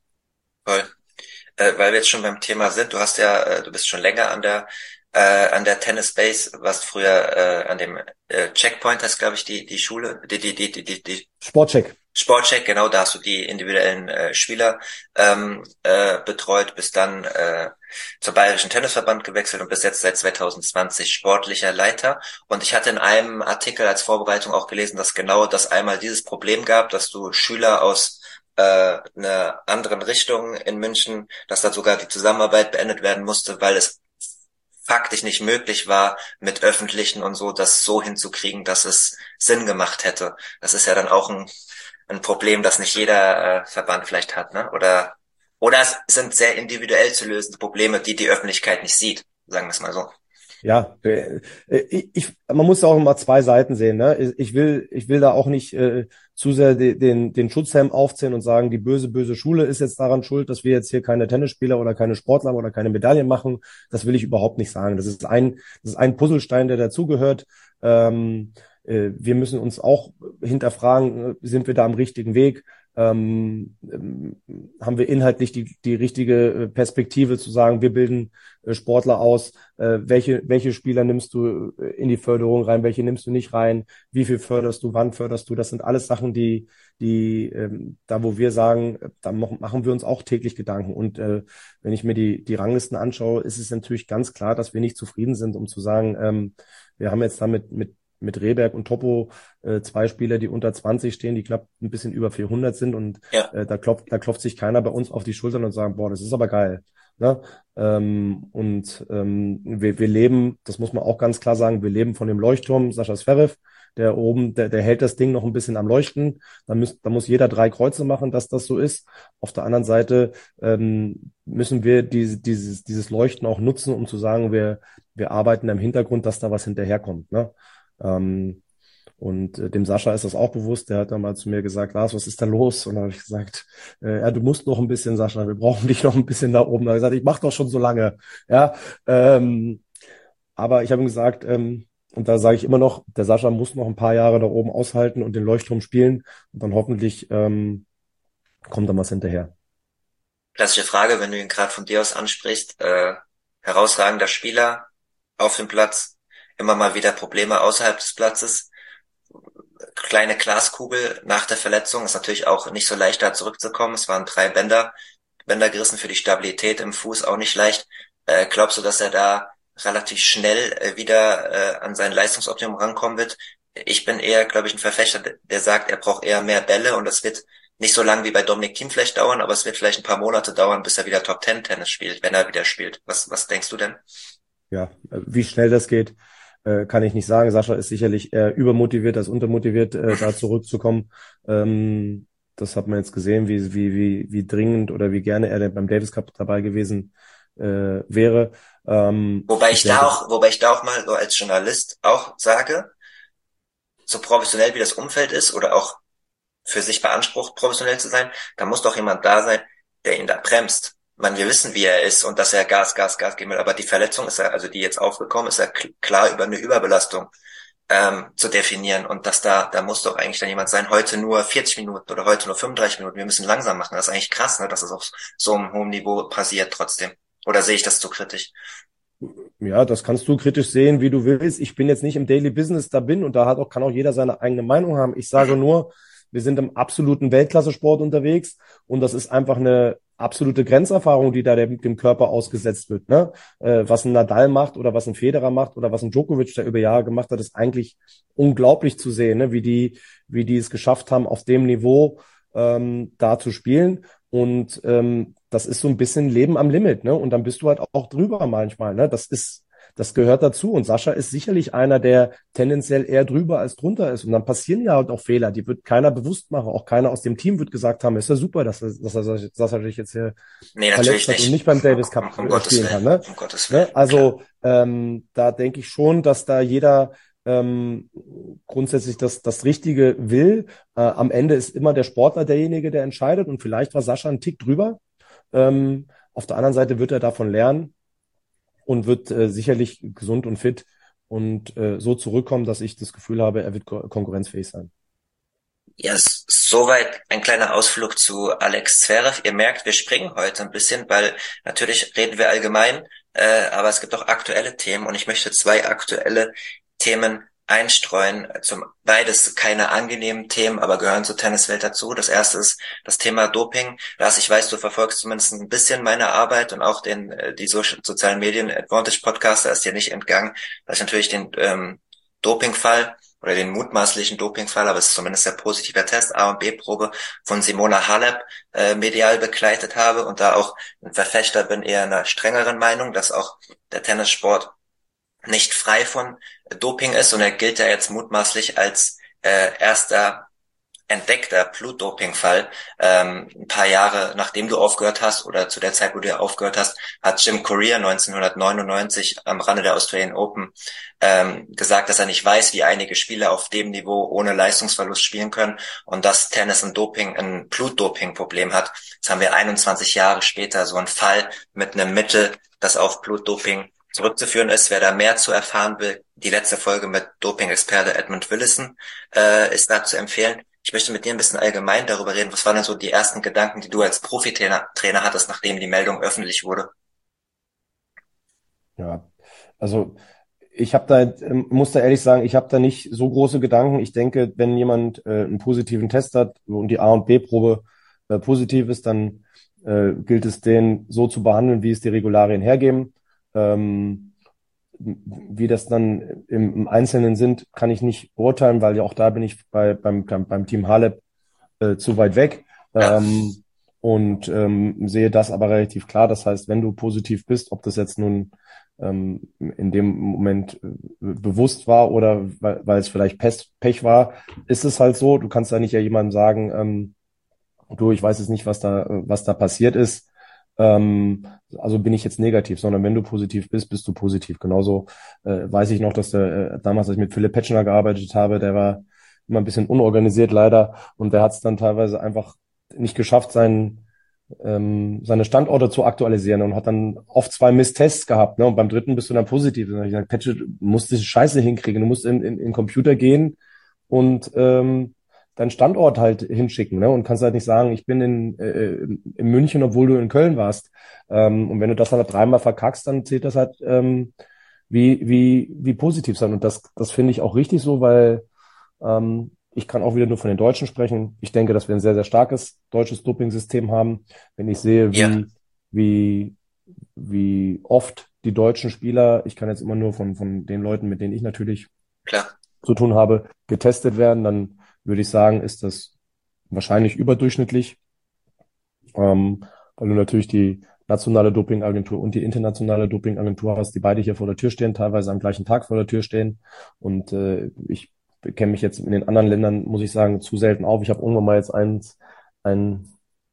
Voll. Äh, weil wir jetzt schon beim Thema sind, du hast ja, äh, du bist schon länger an der äh, an der Tennis Base, warst früher äh, an dem äh, Checkpoint, heißt glaube ich die die Schule, die die die die die, die Sportcheck. Sportcheck, genau, da hast du die individuellen äh, Spieler ähm, äh, betreut, bist dann äh, zum Bayerischen Tennisverband gewechselt und bist jetzt seit zwanzig zwanzig sportlicher Leiter. Und ich hatte in einem Artikel als Vorbereitung auch gelesen, dass genau das einmal dieses Problem gab, dass du Schüler aus äh, einer anderen Richtung in München, dass da sogar die Zusammenarbeit beendet werden musste, weil es faktisch nicht möglich war, mit öffentlichen und so das so hinzukriegen, dass es Sinn gemacht hätte. Das ist ja dann auch ein ein Problem, das nicht jeder äh, Verband vielleicht hat, ne? Oder oder es sind sehr individuell zu lösende Probleme, die die Öffentlichkeit nicht sieht, sagen wir es mal so. Ja, äh, ich, ich, man muss auch immer zwei Seiten sehen. Ne? Ich will, ich will da auch nicht äh, zu sehr de, den, den Schutzhelm aufziehen und sagen, die böse, böse Schule ist jetzt daran schuld, dass wir jetzt hier keine Tennisspieler oder keine Sportler oder keine Medaillen machen. Das will ich überhaupt nicht sagen. Das ist ein, das ist ein Puzzlestein, der dazugehört. Ähm, äh, wir müssen uns auch hinterfragen, äh, sind wir da am richtigen Weg? ähm, ähm, haben wir inhaltlich die, die richtige Perspektive zu sagen, wir bilden äh, Sportler aus, äh, welche, welche Spieler nimmst du in die Förderung rein, welche nimmst du nicht rein, wie viel förderst du, wann förderst du, das sind alles Sachen, die, die ähm, da wo wir sagen, da machen wir uns auch täglich Gedanken. Und äh, wenn ich mir die, die Ranglisten anschaue, ist es natürlich ganz klar, dass wir nicht zufrieden sind, um zu sagen, ähm, wir haben jetzt damit mit mit Rehberg und Topo äh, zwei Spieler, die unter zwanzig stehen, die knapp ein bisschen über vierhundert sind und Ja. äh, da klopft, da klopft sich keiner bei uns auf die Schultern und sagt, boah, das ist aber geil. Ne? Ähm, und ähm, wir, wir leben, das muss man auch ganz klar sagen, wir leben von dem Leuchtturm Sascha Zverev, der oben, der, der hält das Ding noch ein bisschen am Leuchten. Da muss, da muss jeder drei Kreuze machen, dass das so ist. Auf der anderen Seite ähm, müssen wir diese, dieses, dieses Leuchten auch nutzen, um zu sagen, wir, wir arbeiten im Hintergrund, dass da was hinterherkommt. Ne? Ähm, und äh, dem Sascha ist das auch bewusst. Der hat dann mal zu mir gesagt, Lars, was ist da los? Und dann habe ich gesagt, äh, ja, du musst noch ein bisschen, Sascha, wir brauchen dich noch ein bisschen da oben. Da habe ich gesagt, ich mache doch schon so lange. Ja, ähm, aber ich habe ihm gesagt, ähm, und da sage ich immer noch, der Sascha muss noch ein paar Jahre da oben aushalten und den Leuchtturm spielen. Und dann hoffentlich ähm, kommt dann was hinterher. Klassische Frage, wenn du ihn gerade von dir aus ansprichst. Äh, herausragender Spieler auf dem Platz, immer mal wieder Probleme außerhalb des Platzes. Kleine Glaskugel nach der Verletzung, ist natürlich auch nicht so leicht, da zurückzukommen. Es waren drei Bänder, Bänder gerissen, für die Stabilität im Fuß auch nicht leicht. Äh, glaubst du, dass er da relativ schnell äh, wieder äh, an sein Leistungsoptimum rankommen wird? Ich bin eher, glaube ich, ein Verfechter, der, der sagt, er braucht eher mehr Bälle und das wird nicht so lange wie bei Dominic Thiem vielleicht dauern, aber es wird vielleicht ein paar Monate dauern, bis er wieder Top Ten Tennis spielt, wenn er wieder spielt. Was, was denkst du denn? Ja, wie schnell das geht, äh, kann ich nicht sagen. Sascha ist sicherlich eher übermotiviert als untermotiviert, äh, da zurückzukommen. Ähm, das hat man jetzt gesehen, wie, wie, wie, wie dringend oder wie gerne er denn beim Davis Cup dabei gewesen äh, wäre. Ähm, Wobei ich ich da denke, auch, wobei ich da auch mal so als Journalist auch sage, so professionell wie das Umfeld ist oder auch für sich beansprucht, professionell zu sein, da muss doch jemand da sein, der ihn da bremst. Man, wir wissen, wie er ist und dass er Gas, Gas, Gas geben will, aber die Verletzung ist ja, also die jetzt aufgekommen ist, ja klar über eine Überbelastung ähm, zu definieren und dass da, da muss doch eigentlich dann jemand sein, heute nur vierzig Minuten oder heute nur fünfunddreißig Minuten, wir müssen langsam machen. Das ist eigentlich krass, ne, dass es auf so einem hohen Niveau passiert trotzdem. Oder sehe ich das zu kritisch? ja, das kannst du kritisch sehen, wie du willst. Ich bin jetzt nicht im Daily Business da bin und da hat auch, kann auch jeder seine eigene Meinung haben. Ich sage Mhm. nur, wir sind im absoluten Weltklasse-Sport unterwegs und das ist einfach eine absolute Grenzerfahrung, die da dem, dem Körper ausgesetzt wird. Ne? Äh, was ein Nadal macht oder was ein Federer macht oder was ein Djokovic da über Jahre gemacht hat, ist eigentlich unglaublich zu sehen, ne? wie die, wie die es geschafft haben, auf dem Niveau ähm, da zu spielen. Und ähm, das ist so ein bisschen Leben am Limit, ne? Und dann bist du halt auch drüber manchmal, ne? Das ist, das gehört dazu. Und Sascha ist sicherlich einer, der tendenziell eher drüber als drunter ist. Und dann passieren ja halt auch Fehler, die wird keiner bewusst machen. Auch keiner aus dem Team wird gesagt haben, ist ja super, dass er, dass er, dass er sich jetzt hier Nee, verletzt natürlich hat und nicht. nicht beim Davis Um, Cup um äh, Gottes spielen Willen. kann, ne? Um Gottes Willen. Ne? Klar. Also ähm, da denke ich schon, dass da jeder ähm, grundsätzlich das, das Richtige will. Äh, am Ende ist immer der Sportler derjenige, der entscheidet. Und vielleicht war Sascha einen Tick drüber. Ähm, auf der anderen Seite wird er davon lernen und wird äh, sicherlich gesund und fit und äh, so zurückkommen, dass ich das Gefühl habe, er wird ko konkurrenzfähig sein. Ja, s- soweit ein kleiner Ausflug zu Alex Zverev. Ihr merkt, wir springen heute ein bisschen, weil natürlich reden wir allgemein, äh, aber es gibt auch aktuelle Themen und ich möchte zwei aktuelle Themen einstreuen. Zum beides keine angenehmen Themen, aber gehören zur Tenniswelt dazu. Das erste ist das Thema Doping. Lars, ich weiß, du verfolgst zumindest ein bisschen meine Arbeit und auch den äh, die so sozialen Medien Advantage Podcast, da ist dir nicht entgangen, dass ich natürlich den ähm, Dopingfall oder den mutmaßlichen Dopingfall, aber es ist zumindest der positive Test, A- und B-Probe von Simona Halep äh, medial begleitet habe und da auch ein Verfechter bin eher einer strengeren Meinung, dass auch der Tennissport nicht frei von Doping ist und er gilt ja jetzt mutmaßlich als äh, erster entdeckter Blutdopingfall. Ähm, ein paar Jahre nachdem du aufgehört hast oder zu der Zeit, wo du ja aufgehört hast, hat Jim Courier neunzehnhundertneunundneunzig am Rande der Australian Open ähm, gesagt, dass er nicht weiß, wie einige Spieler auf dem Niveau ohne Leistungsverlust spielen können und dass Tennis ein Doping, ein Blutdoping-Problem hat. Jetzt haben wir einundzwanzig Jahre später so einen Fall mit einem Mittel, das auf Blutdoping zurückzuführen ist. Wer da mehr zu erfahren will, die letzte Folge mit Doping-Experte Edmund Willison äh, ist da zu empfehlen. Ich möchte mit dir ein bisschen allgemein darüber reden. Was waren denn so die ersten Gedanken, die du als Profitrainer Trainer hattest, nachdem die Meldung öffentlich wurde? Ja, also ich habe da, ähm, muss da ehrlich sagen, ich habe da nicht so große Gedanken. Ich denke, wenn jemand äh, einen positiven Test hat und die A- und B-Probe äh, positiv ist, dann äh, gilt es, den so zu behandeln, wie es die Regularien hergeben. Ähm, Wie das dann im, im Einzelnen sind, kann ich nicht beurteilen, weil ja auch da bin ich bei, beim, beim Team Halep äh, zu weit weg. Ja, Ähm, und ähm, sehe das aber relativ klar. Das heißt, wenn du positiv bist, ob das jetzt nun ähm, in dem Moment äh, bewusst war oder weil, weil es vielleicht Pech, Pech war, ist es halt so. Du kannst da nicht ja jemandem sagen, ähm, du, ich weiß jetzt nicht, was da, was da passiert ist. Ähm, also bin ich jetzt negativ, sondern wenn du positiv bist, bist du positiv. Genauso äh, weiß ich noch, dass der äh, damals, als ich mit Philipp Petschner gearbeitet habe, der war immer ein bisschen unorganisiert leider und der hat es dann teilweise einfach nicht geschafft, seinen ähm, seine Standorte zu aktualisieren und hat dann oft zwei Misstests gehabt, ne? Und beim dritten bist du dann positiv. Und dann hab ich gesagt, Petsche, du musst diese Scheiße hinkriegen. Du musst in, in, in den Computer gehen und ähm, deinen Standort halt hinschicken, ne? Und kannst halt nicht sagen, ich bin in, äh, in München, obwohl du in Köln warst. Ähm, und wenn du das halt dreimal verkackst, dann zählt das halt ähm, wie, wie, wie positiv sein. Und das, das finde ich auch richtig so, weil ähm, ich kann auch wieder nur von den Deutschen sprechen. Ich denke, dass wir ein sehr, sehr starkes deutsches Doping-System haben. Wenn ich sehe, ja, wie, wie, wie oft die deutschen Spieler, ich kann jetzt immer nur von, von den Leuten, mit denen ich natürlich klar. zu tun habe, getestet werden, dann würde ich sagen, ist das wahrscheinlich überdurchschnittlich, ähm, weil du natürlich die nationale Dopingagentur und die internationale Dopingagentur hast, die beide hier vor der Tür stehen, teilweise am gleichen Tag vor der Tür stehen. Und äh, ich kenne mich jetzt in den anderen Ländern, muss ich sagen, zu selten auf. Ich habe irgendwann mal jetzt eins, ein,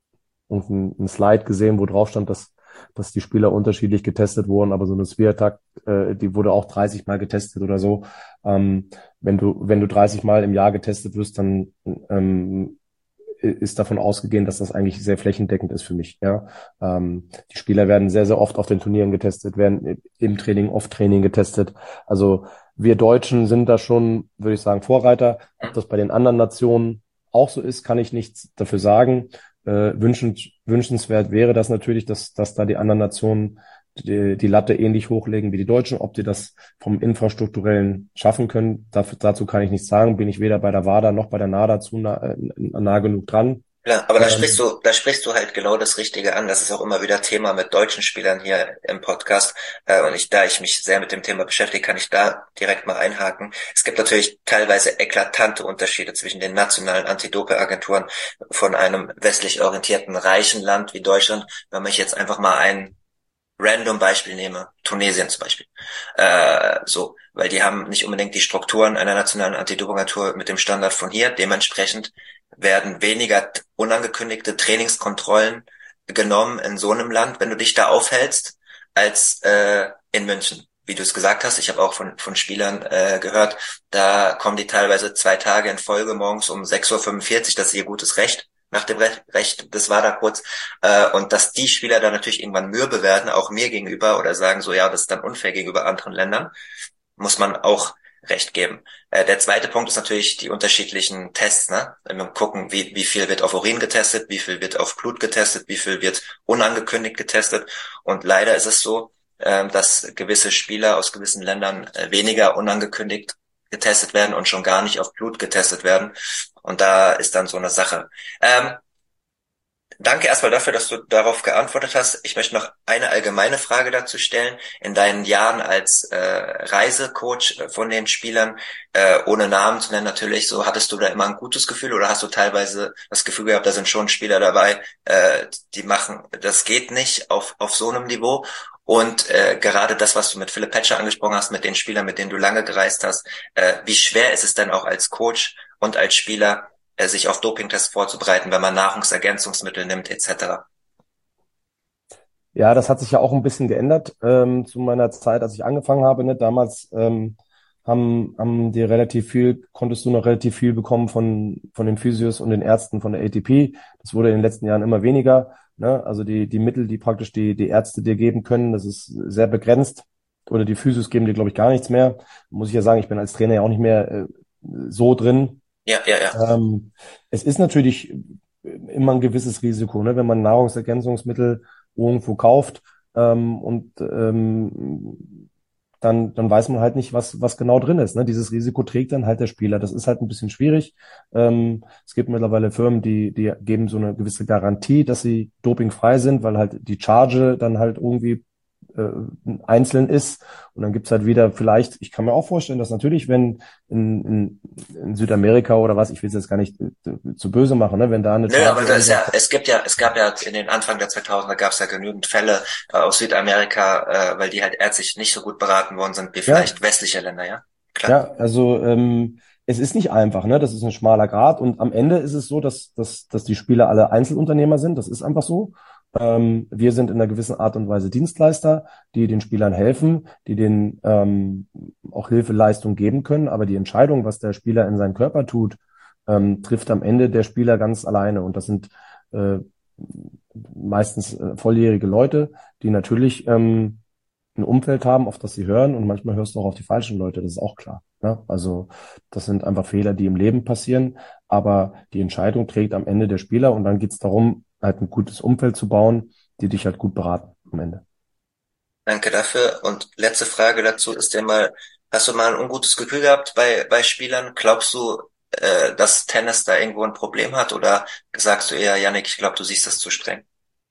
ein, ein Slide gesehen, wo drauf stand, dass, dass die Spieler unterschiedlich getestet wurden, aber so eine Sviatek, äh, die wurde auch dreißig Mal getestet oder so. Ähm, wenn du, wenn du dreißig Mal im Jahr getestet wirst, dann ähm, ist davon ausgegangen, dass das eigentlich sehr flächendeckend ist für mich. Ja, ähm, die Spieler werden sehr, sehr oft auf den Turnieren getestet, werden im Training, Off-Training getestet. Also wir Deutschen sind da schon, würde ich sagen, Vorreiter. Ob das bei den anderen Nationen auch so ist, kann ich nichts dafür sagen. Äh, wünschend, wünschenswert wäre das natürlich, dass, dass da die anderen Nationen die, die Latte ähnlich hochlegen wie die Deutschen. Ob die das vom Infrastrukturellen schaffen können, dafür, dazu kann ich nichts sagen. Bin ich weder bei der WADA noch bei der NADA zu nah, äh, nah genug dran. Ja, aber da sprichst Ähm, du, da sprichst du halt genau das Richtige an. Das ist auch immer wieder Thema mit deutschen Spielern hier im Podcast. Äh, Und ich, da ich mich sehr mit dem Thema beschäftige, kann ich da direkt mal einhaken. Es gibt natürlich teilweise eklatante Unterschiede zwischen den nationalen Anti-Doping-Agenturen von einem westlich orientierten reichen Land wie Deutschland. Wenn ich jetzt einfach mal ein random Beispiel nehme, Tunesien zum Beispiel. Äh, so, weil die haben nicht unbedingt die Strukturen einer nationalen Anti-Doping-Agentur mit dem Standard von hier. Dementsprechend werden weniger t- unangekündigte Trainingskontrollen genommen in so einem Land, wenn du dich da aufhältst, als äh, in München. Wie du es gesagt hast, ich habe auch von von Spielern äh, gehört, da kommen die teilweise zwei Tage in Folge morgens um sechs Uhr fünfundvierzig, das ist ihr gutes Recht, nach dem Re Recht, das war da kurz, äh, und dass die Spieler dann natürlich irgendwann mürbe werden, auch mir gegenüber, oder sagen so, ja, das ist dann unfair gegenüber anderen Ländern, muss man auch recht geben. Äh, der zweite Punkt ist natürlich die unterschiedlichen Tests, ne? Wenn wir gucken, wie, wie viel wird auf Urin getestet, wie viel wird auf Blut getestet, wie viel wird unangekündigt getestet. Und leider ist es so, ähm, dass gewisse Spieler aus gewissen Ländern äh, weniger unangekündigt getestet werden und schon gar nicht auf Blut getestet werden. Und da ist dann so eine Sache. Ähm, Danke erstmal dafür, dass du darauf geantwortet hast. Ich möchte noch eine allgemeine Frage dazu stellen. In deinen Jahren als äh, Reisecoach äh, von den Spielern, äh, ohne Namen zu nennen natürlich, so hattest du da immer ein gutes Gefühl oder hast du teilweise das Gefühl gehabt, da sind schon Spieler dabei, äh, die machen, das geht nicht auf auf so einem Niveau. Und äh, gerade das, was du mit Philipp Petscher angesprochen hast, mit den Spielern, mit denen du lange gereist hast, äh, wie schwer ist es denn auch als Coach und als Spieler, äh, sich auf Dopingtests vorzubereiten, wenn man Nahrungsergänzungsmittel nimmt, et cetera. Ja, das hat sich ja auch ein bisschen geändert ähm, zu meiner Zeit, als ich angefangen habe. Ne? Damals ähm, haben, haben die relativ viel, konntest du noch relativ viel bekommen von, von den Physios und den Ärzten von der A T P. Das wurde in den letzten Jahren immer weniger. Ne? Also die, die Mittel, die praktisch die, die Ärzte dir geben können, das ist sehr begrenzt. Oder die Physios geben dir, glaube ich, gar nichts mehr. Muss ich ja sagen, ich bin als Trainer ja auch nicht mehr äh, so drin. Ja, ja, ja. Ähm, es ist natürlich immer ein gewisses Risiko, ne? Wenn man Nahrungsergänzungsmittel irgendwo kauft, ähm, und ähm, dann, dann weiß man halt nicht, was, was genau drin ist. Ne? Dieses Risiko trägt dann halt der Spieler. Das ist halt ein bisschen schwierig. Ähm, es gibt mittlerweile Firmen, die, die geben so eine gewisse Garantie, dass sie dopingfrei sind, weil halt die Charge dann halt irgendwie äh, einzeln ist. Und dann gibt's halt wieder vielleicht, ich kann mir auch vorstellen, dass natürlich, wenn in, in, in Südamerika oder was, ich will es jetzt gar nicht äh, zu böse machen, ne, wenn da eine Nö, aber Charge das ist irgendwas ja, es gibt ja, es gab ja in den Anfang der zweitausender gab es ja genügend Fälle äh, aus Südamerika, äh, weil die halt ärztlich nicht so gut beraten worden sind wie ja, vielleicht westliche Länder, ja? Klar. ja, also ähm, es ist nicht einfach, ne? Das ist ein schmaler Grat und am Ende ist es so, dass, dass, dass die Spieler alle Einzelunternehmer sind. Das ist einfach so. Ähm, wir sind in einer gewissen Art und Weise Dienstleister, die den Spielern helfen, die denen ähm, auch Hilfeleistung geben können. Aber die Entscheidung, was der Spieler in seinen Körper tut, ähm, trifft am Ende der Spieler ganz alleine. Und das sind äh, meistens äh, volljährige Leute, die natürlich ähm, ein Umfeld haben, auf das sie hören und manchmal hörst du auch auf die falschen Leute, das ist auch klar. Ne? Also das sind einfach Fehler, die im Leben passieren, aber die Entscheidung trägt am Ende der Spieler und dann geht's darum, halt ein gutes Umfeld zu bauen, die dich halt gut beraten am Ende. Danke dafür. Und letzte Frage dazu ist ja mal, hast du mal ein ungutes Gefühl gehabt bei, bei Spielern? Glaubst du, äh, dass Tennis da irgendwo ein Problem hat? Oder sagst du eher, Yannick, ich glaube, du siehst das zu streng?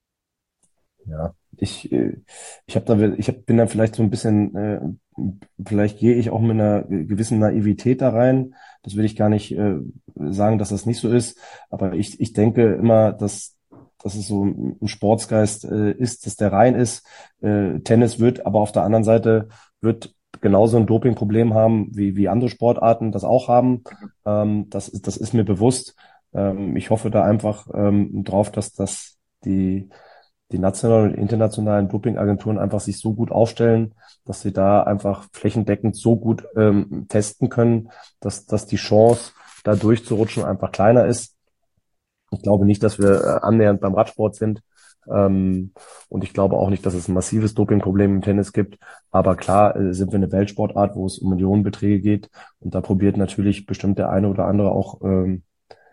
Ja, ich, äh, ich habe da, ich hab, bin da vielleicht so ein bisschen, äh, vielleicht gehe ich auch mit einer gewissen Naivität da rein. Das will ich gar nicht äh, sagen, dass das nicht so ist, aber ich, ich denke immer, dass, dass es so ein Sportsgeist äh, ist, dass der rein ist. Äh, Tennis wird, aber auf der anderen Seite wird genauso ein Dopingproblem haben, wie, wie andere Sportarten das auch haben. Ähm, das, ist- das ist mir bewusst. Ähm, ich hoffe da einfach ähm, drauf, dass das die die nationalen und internationalen Dopingagenturen einfach sich so gut aufstellen, dass sie da einfach flächendeckend so gut ähm, testen können, dass, dass die Chance, da durchzurutschen, einfach kleiner ist. Ich glaube nicht, dass wir äh, annähernd beim Radsport sind. Ähm, und ich glaube auch nicht, dass es ein massives Dopingproblem im Tennis gibt. Aber klar, äh, sind wir eine Weltsportart, wo es um Millionenbeträge geht. Und da probiert natürlich bestimmt der eine oder andere auch ähm,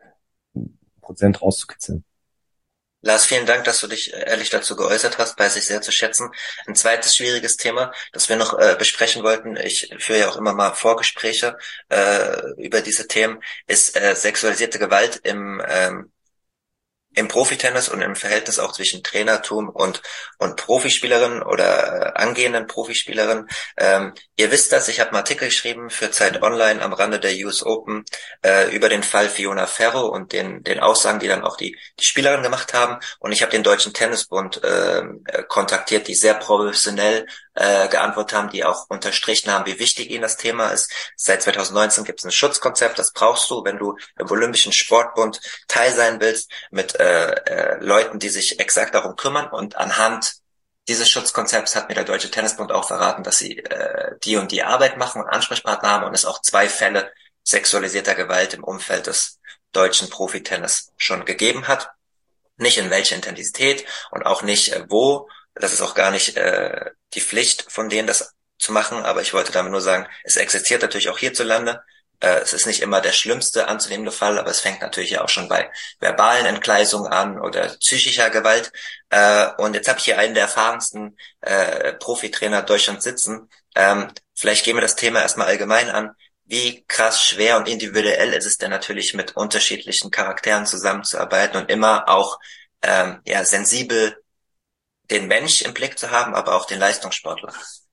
Prozent rauszukitzeln. Lars, vielen Dank, dass du dich äh, ehrlich dazu geäußert hast, weiß ich sehr zu schätzen. Ein zweites schwieriges Thema, das wir noch äh, besprechen wollten, ich führe ja auch immer mal Vorgespräche äh, über diese Themen, ist äh, sexualisierte Gewalt im ähm, im Profitennis und im Verhältnis auch zwischen Trainertum und und Profispielerinnen oder äh, angehenden Profispielerinnen. Ähm, ihr wisst das, ich habe einen Artikel geschrieben für Zeit Online am Rande der U S Open äh, über den Fall Fiona Ferro und den den Aussagen, die dann auch die die Spielerinnen gemacht haben. Und ich habe den Deutschen Tennisbund äh, äh, kontaktiert, die sehr professionell äh, geantwortet haben, die auch unterstrichen haben, wie wichtig ihnen das Thema ist. Seit zwanzig neunzehn gibt es ein Schutzkonzept, das brauchst du, wenn du im Olympischen Sportbund Teil sein willst, mit äh, äh, Leuten, die sich exakt darum kümmern. Und anhand dieses Schutzkonzepts hat mir der Deutsche Tennisbund auch verraten, dass sie äh, die und die Arbeit machen und Ansprechpartner haben und es auch zwei Fälle sexualisierter Gewalt im Umfeld des deutschen Profitennis schon gegeben hat. Nicht in welcher Intensität und auch nicht äh, wo. Das ist auch gar nicht äh, die Pflicht von denen, das zu machen. Aber ich wollte damit nur sagen, es existiert natürlich auch hierzulande. Äh, es ist nicht immer der schlimmste anzunehmende Fall, aber es fängt natürlich ja auch schon bei verbalen Entgleisungen an oder psychischer Gewalt. Äh, und jetzt habe ich hier einen der erfahrensten äh, Profitrainer Deutschlands sitzen. Ähm, vielleicht gehen wir das Thema erstmal allgemein an. Wie krass schwer und individuell ist es denn natürlich mit unterschiedlichen Charakteren zusammenzuarbeiten und immer auch ähm, ja sensibel den Mensch im Blick zu haben, aber auch den Leistungssportler.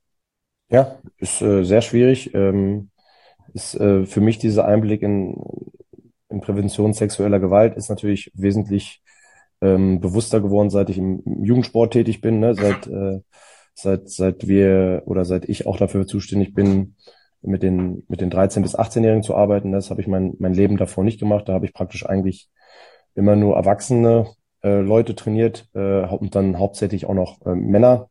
Ja, ist äh, sehr schwierig. Ähm, ist äh, für mich dieser Einblick in, in Prävention sexueller Gewalt ist natürlich wesentlich ähm, bewusster geworden, seit ich im, im Jugendsport tätig bin, ne? Seit, äh, seit, seit wir oder seit ich auch dafür zuständig bin, mit den, mit den dreizehn- bis achtzehn-Jährigen zu arbeiten. Das habe ich mein, mein Leben davor nicht gemacht. Da habe ich praktisch eigentlich immer nur erwachsene äh, Leute trainiert äh, und dann hauptsächlich auch noch äh, Männer.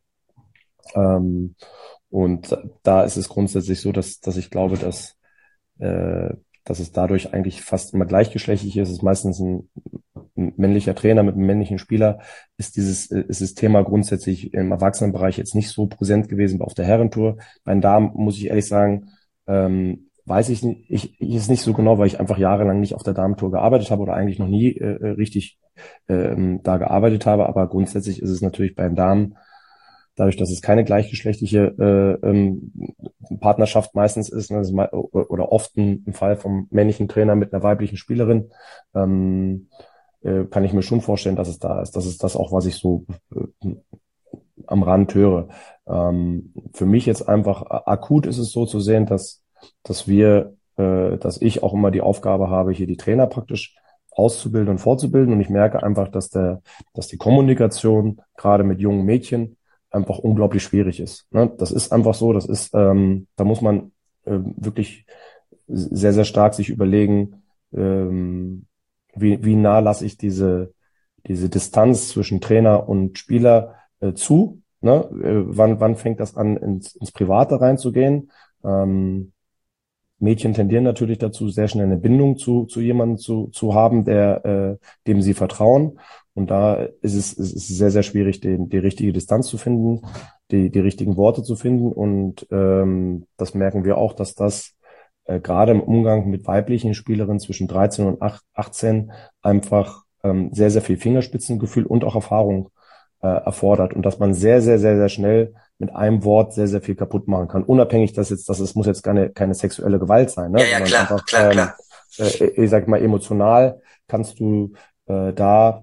Ähm, und da ist es grundsätzlich so, dass, dass ich glaube, dass, äh, dass es dadurch eigentlich fast immer gleichgeschlechtlich ist. Es ist meistens ein, ein männlicher Trainer mit einem männlichen Spieler. Ist dieses, ist das Thema grundsätzlich im Erwachsenenbereich jetzt nicht so präsent gewesen wie auf der Herrentour. Bei den Damen muss ich ehrlich sagen, ähm, weiß ich nicht, ich, ich ist nicht so genau, weil ich einfach jahrelang nicht auf der Damentour gearbeitet habe oder eigentlich noch nie äh, richtig ähm, da gearbeitet habe. Aber grundsätzlich ist es natürlich beim Damen, dadurch, dass es keine gleichgeschlechtliche äh, ähm, Partnerschaft meistens ist, ne, das ist me oder oft ein, ein Fall vom männlichen Trainer mit einer weiblichen Spielerin, ähm, äh, kann ich mir schon vorstellen, dass es da ist. Das ist das auch, was ich so äh, am Rand höre. Ähm, für mich jetzt einfach akut ist es so zu sehen, dass, dass wir, äh, dass ich auch immer die Aufgabe habe, hier die Trainer praktisch auszubilden und fortzubilden. Und ich merke einfach, dass der, dass die Kommunikation gerade mit jungen Mädchen einfach unglaublich schwierig ist. Ne? Das ist einfach so, das ist, ähm, da muss man äh, wirklich sehr, sehr stark sich überlegen, ähm, wie, wie nah lasse ich diese, diese Distanz zwischen Trainer und Spieler äh, zu. Ne? Äh, wann, wann fängt das an, ins, ins Private reinzugehen? Ähm, Mädchen tendieren natürlich dazu, sehr schnell eine Bindung zu, zu jemandem zu, zu haben, der, äh, dem sie vertrauen. Und da ist es, ist es sehr, sehr schwierig, den, die richtige Distanz zu finden, die, die richtigen Worte zu finden. Und ähm, das merken wir auch, dass das äh, gerade im Umgang mit weiblichen Spielerinnen zwischen dreizehn und achtzehn einfach ähm, sehr, sehr viel Fingerspitzengefühl und auch Erfahrung äh, erfordert. Und dass man sehr, sehr, sehr, sehr schnell mit einem Wort sehr, sehr viel kaputt machen kann. Unabhängig, dass jetzt, dass es muss jetzt keine, keine sexuelle Gewalt sein, ne? Ja, ja, Sondern klar, einfach, klar, ähm, klar. äh, ich sag mal, emotional kannst du äh, da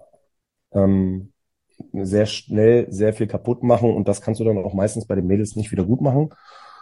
ähm, sehr schnell sehr viel kaputt machen und das kannst du dann auch meistens bei den Mädels nicht wieder gut machen.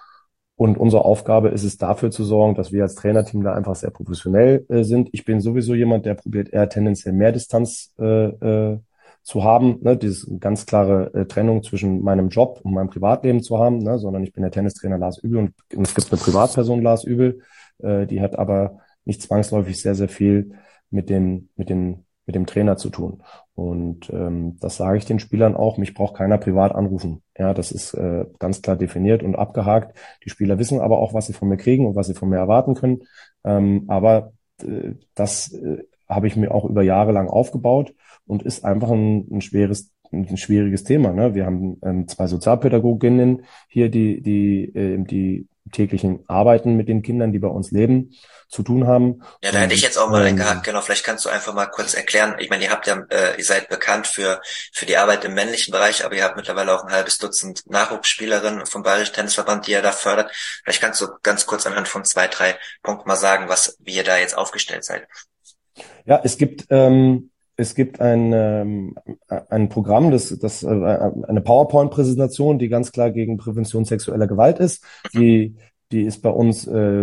Und unsere Aufgabe ist es, dafür zu sorgen, dass wir als Trainerteam da einfach sehr professionell äh, sind. Ich bin sowieso jemand, der probiert eher tendenziell mehr Distanz äh, äh, zu haben, ne? Diese ganz klare äh, Trennung zwischen meinem Job und meinem Privatleben zu haben, ne? Sondern ich bin der Tennistrainer Lars Übel und, und es gibt eine Privatperson Lars Übel, äh, die hat aber nicht zwangsläufig sehr, sehr viel mit den, mit den, mit dem Trainer zu tun. Und ähm, das sage ich den Spielern auch, mich braucht keiner privat anrufen. Ja, das ist äh, ganz klar definiert und abgehakt. Die Spieler wissen aber auch, was sie von mir kriegen und was sie von mir erwarten können. Ähm, aber äh, das äh, habe ich mir auch über Jahre lang aufgebaut und ist einfach ein, ein schweres, ein schwieriges Thema. Ne? Wir haben ähm, zwei Sozialpädagoginnen hier, die, die, äh, die täglichen Arbeiten mit den Kindern, die bei uns leben, zu tun haben. Ja, da hätte ich Und jetzt auch mal eingehakt, ähm, genau. Vielleicht kannst du einfach mal kurz erklären. Ich meine, ihr habt ja, äh, ihr seid bekannt für für die Arbeit im männlichen Bereich, aber ihr habt mittlerweile auch ein halbes Dutzend Nachwuchsspielerinnen vom Bayerischen Tennisverband, die ihr da fördert. Vielleicht kannst du ganz kurz anhand von zwei, drei Punkten mal sagen, was, wie ihr da jetzt aufgestellt seid. Ja, es gibt ähm, es gibt ein ähm, ein Programm, das das äh, eine PowerPoint-Präsentation, die ganz klar gegen Prävention sexueller Gewalt ist. Die die ist bei uns,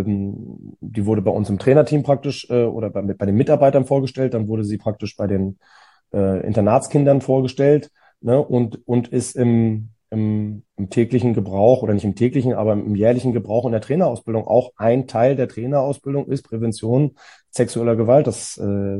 ähm, die wurde bei uns im Trainerteam praktisch äh, oder bei, bei den Mitarbeitern vorgestellt. Dann wurde sie praktisch bei den äh, Internatskindern vorgestellt, ne, und und ist im im, im täglichen Gebrauch oder nicht im täglichen, aber im jährlichen Gebrauch in der Trainerausbildung auch ein Teil der Trainerausbildung ist Prävention sexueller Gewalt. Das, äh,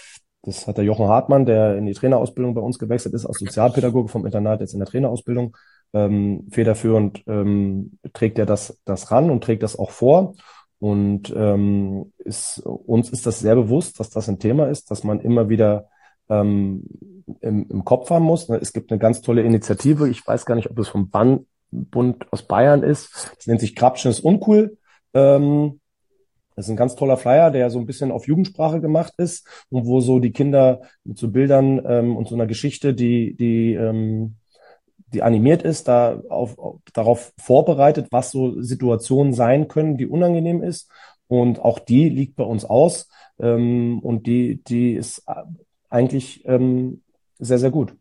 das hat der Jochen Hartmann, der in die Trainerausbildung bei uns gewechselt ist, als Sozialpädagoge vom Internat, jetzt in der Trainerausbildung, ähm, federführend ähm, trägt er das, das ran und trägt das auch vor. Und ähm, ist, uns ist das sehr bewusst, dass das ein Thema ist, dass man immer wieder ähm, im, im Kopf haben muss. Es gibt eine ganz tolle Initiative, ich weiß gar nicht, ob es vom Ban Bund aus Bayern ist. Das nennt sich Grapschen ist uncool. Ähm, Das ist ein ganz toller Flyer, der so ein bisschen auf Jugendsprache gemacht ist und wo so die Kinder mit so Bildern ähm, und so einer Geschichte, die, die, ähm, die animiert ist, da auf, auf, darauf vorbereitet, was so Situationen sein können, die unangenehm ist. Und auch die liegt bei uns aus. Ähm, und die, die ist eigentlich ähm, sehr, sehr gut.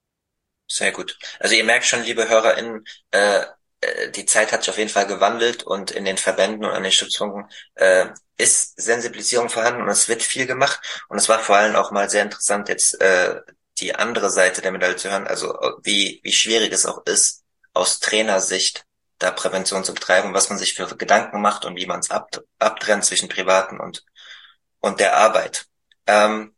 Sehr gut. Also ihr merkt schon, liebe HörerInnen, äh, äh, die Zeit hat sich auf jeden Fall gewandelt und in den Verbänden und an den Stützpunkten äh, ist Sensibilisierung vorhanden und es wird viel gemacht. Und es war vor allem auch mal sehr interessant, jetzt äh, die andere Seite der Medaille zu hören, also wie wie schwierig es auch ist, aus Trainersicht da Prävention zu betreiben, was man sich für Gedanken macht und wie man es ab, abtrennt zwischen Privaten und und der Arbeit. Ähm,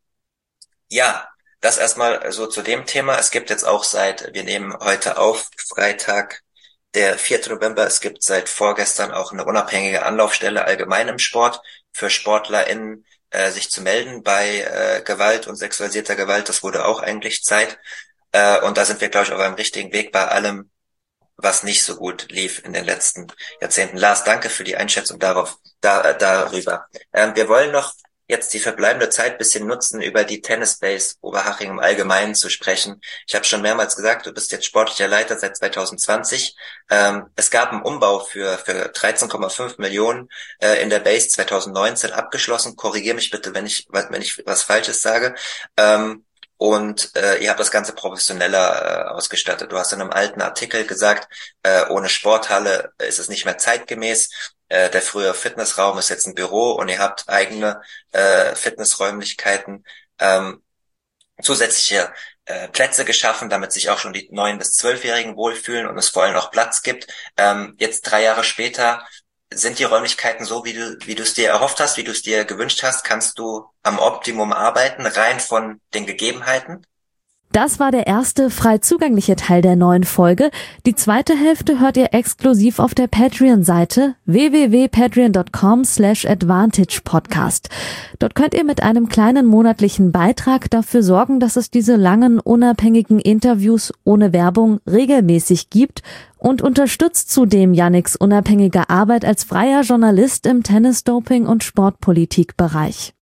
ja, das erstmal so zu dem Thema. Es gibt jetzt auch seit, wir nehmen heute auf, Freitag, der vierte November, es gibt seit vorgestern auch eine unabhängige Anlaufstelle allgemein im Sport für SportlerInnen, äh, sich zu melden bei äh, Gewalt und sexualisierter Gewalt. Das wurde auch eigentlich Zeit. Äh, und da sind wir, glaube ich, auf einem richtigen Weg bei allem, was nicht so gut lief in den letzten Jahrzehnten. Lars, danke für die Einschätzung darauf, da, darüber. Ähm, wir wollen noch jetzt die verbleibende Zeit ein bisschen nutzen, über die Tennisbase Oberhaching im Allgemeinen zu sprechen. Ich habe schon mehrmals gesagt, du bist jetzt sportlicher Leiter seit zwanzig zwanzig. Ähm, es gab einen Umbau für für dreizehn Komma fünf Millionen äh, in der Base zwanzig neunzehn abgeschlossen. Korrigiere mich bitte, wenn ich wenn ich was Falsches sage. Ähm, und äh, ihr habt das Ganze professioneller äh, ausgestattet. Du hast in einem alten Artikel gesagt, äh, ohne Sporthalle ist es nicht mehr zeitgemäß. Äh, der frühere Fitnessraum ist jetzt ein Büro und ihr habt eigene äh, Fitnessräumlichkeiten, ähm, zusätzliche äh, Plätze geschaffen, damit sich auch schon die neun bis zwölfjährigen wohlfühlen und es vor allem auch Platz gibt. Ähm, jetzt drei Jahre später sind die Räumlichkeiten so, wie du wie du es dir erhofft hast, wie du es dir gewünscht hast? Kannst du am Optimum arbeiten, rein von den Gegebenheiten? Das war der erste frei zugängliche Teil der neuen Folge. Die zweite Hälfte hört ihr exklusiv auf der Patreon-Seite w w w punkt patreon punkt com slash advantage podcast. Dort könnt ihr mit einem kleinen monatlichen Beitrag dafür sorgen, dass es diese langen, unabhängigen Interviews ohne Werbung regelmäßig gibt und unterstützt zudem Yannicks unabhängige Arbeit als freier Journalist im Tennis-Doping- und Sportpolitik-Bereich.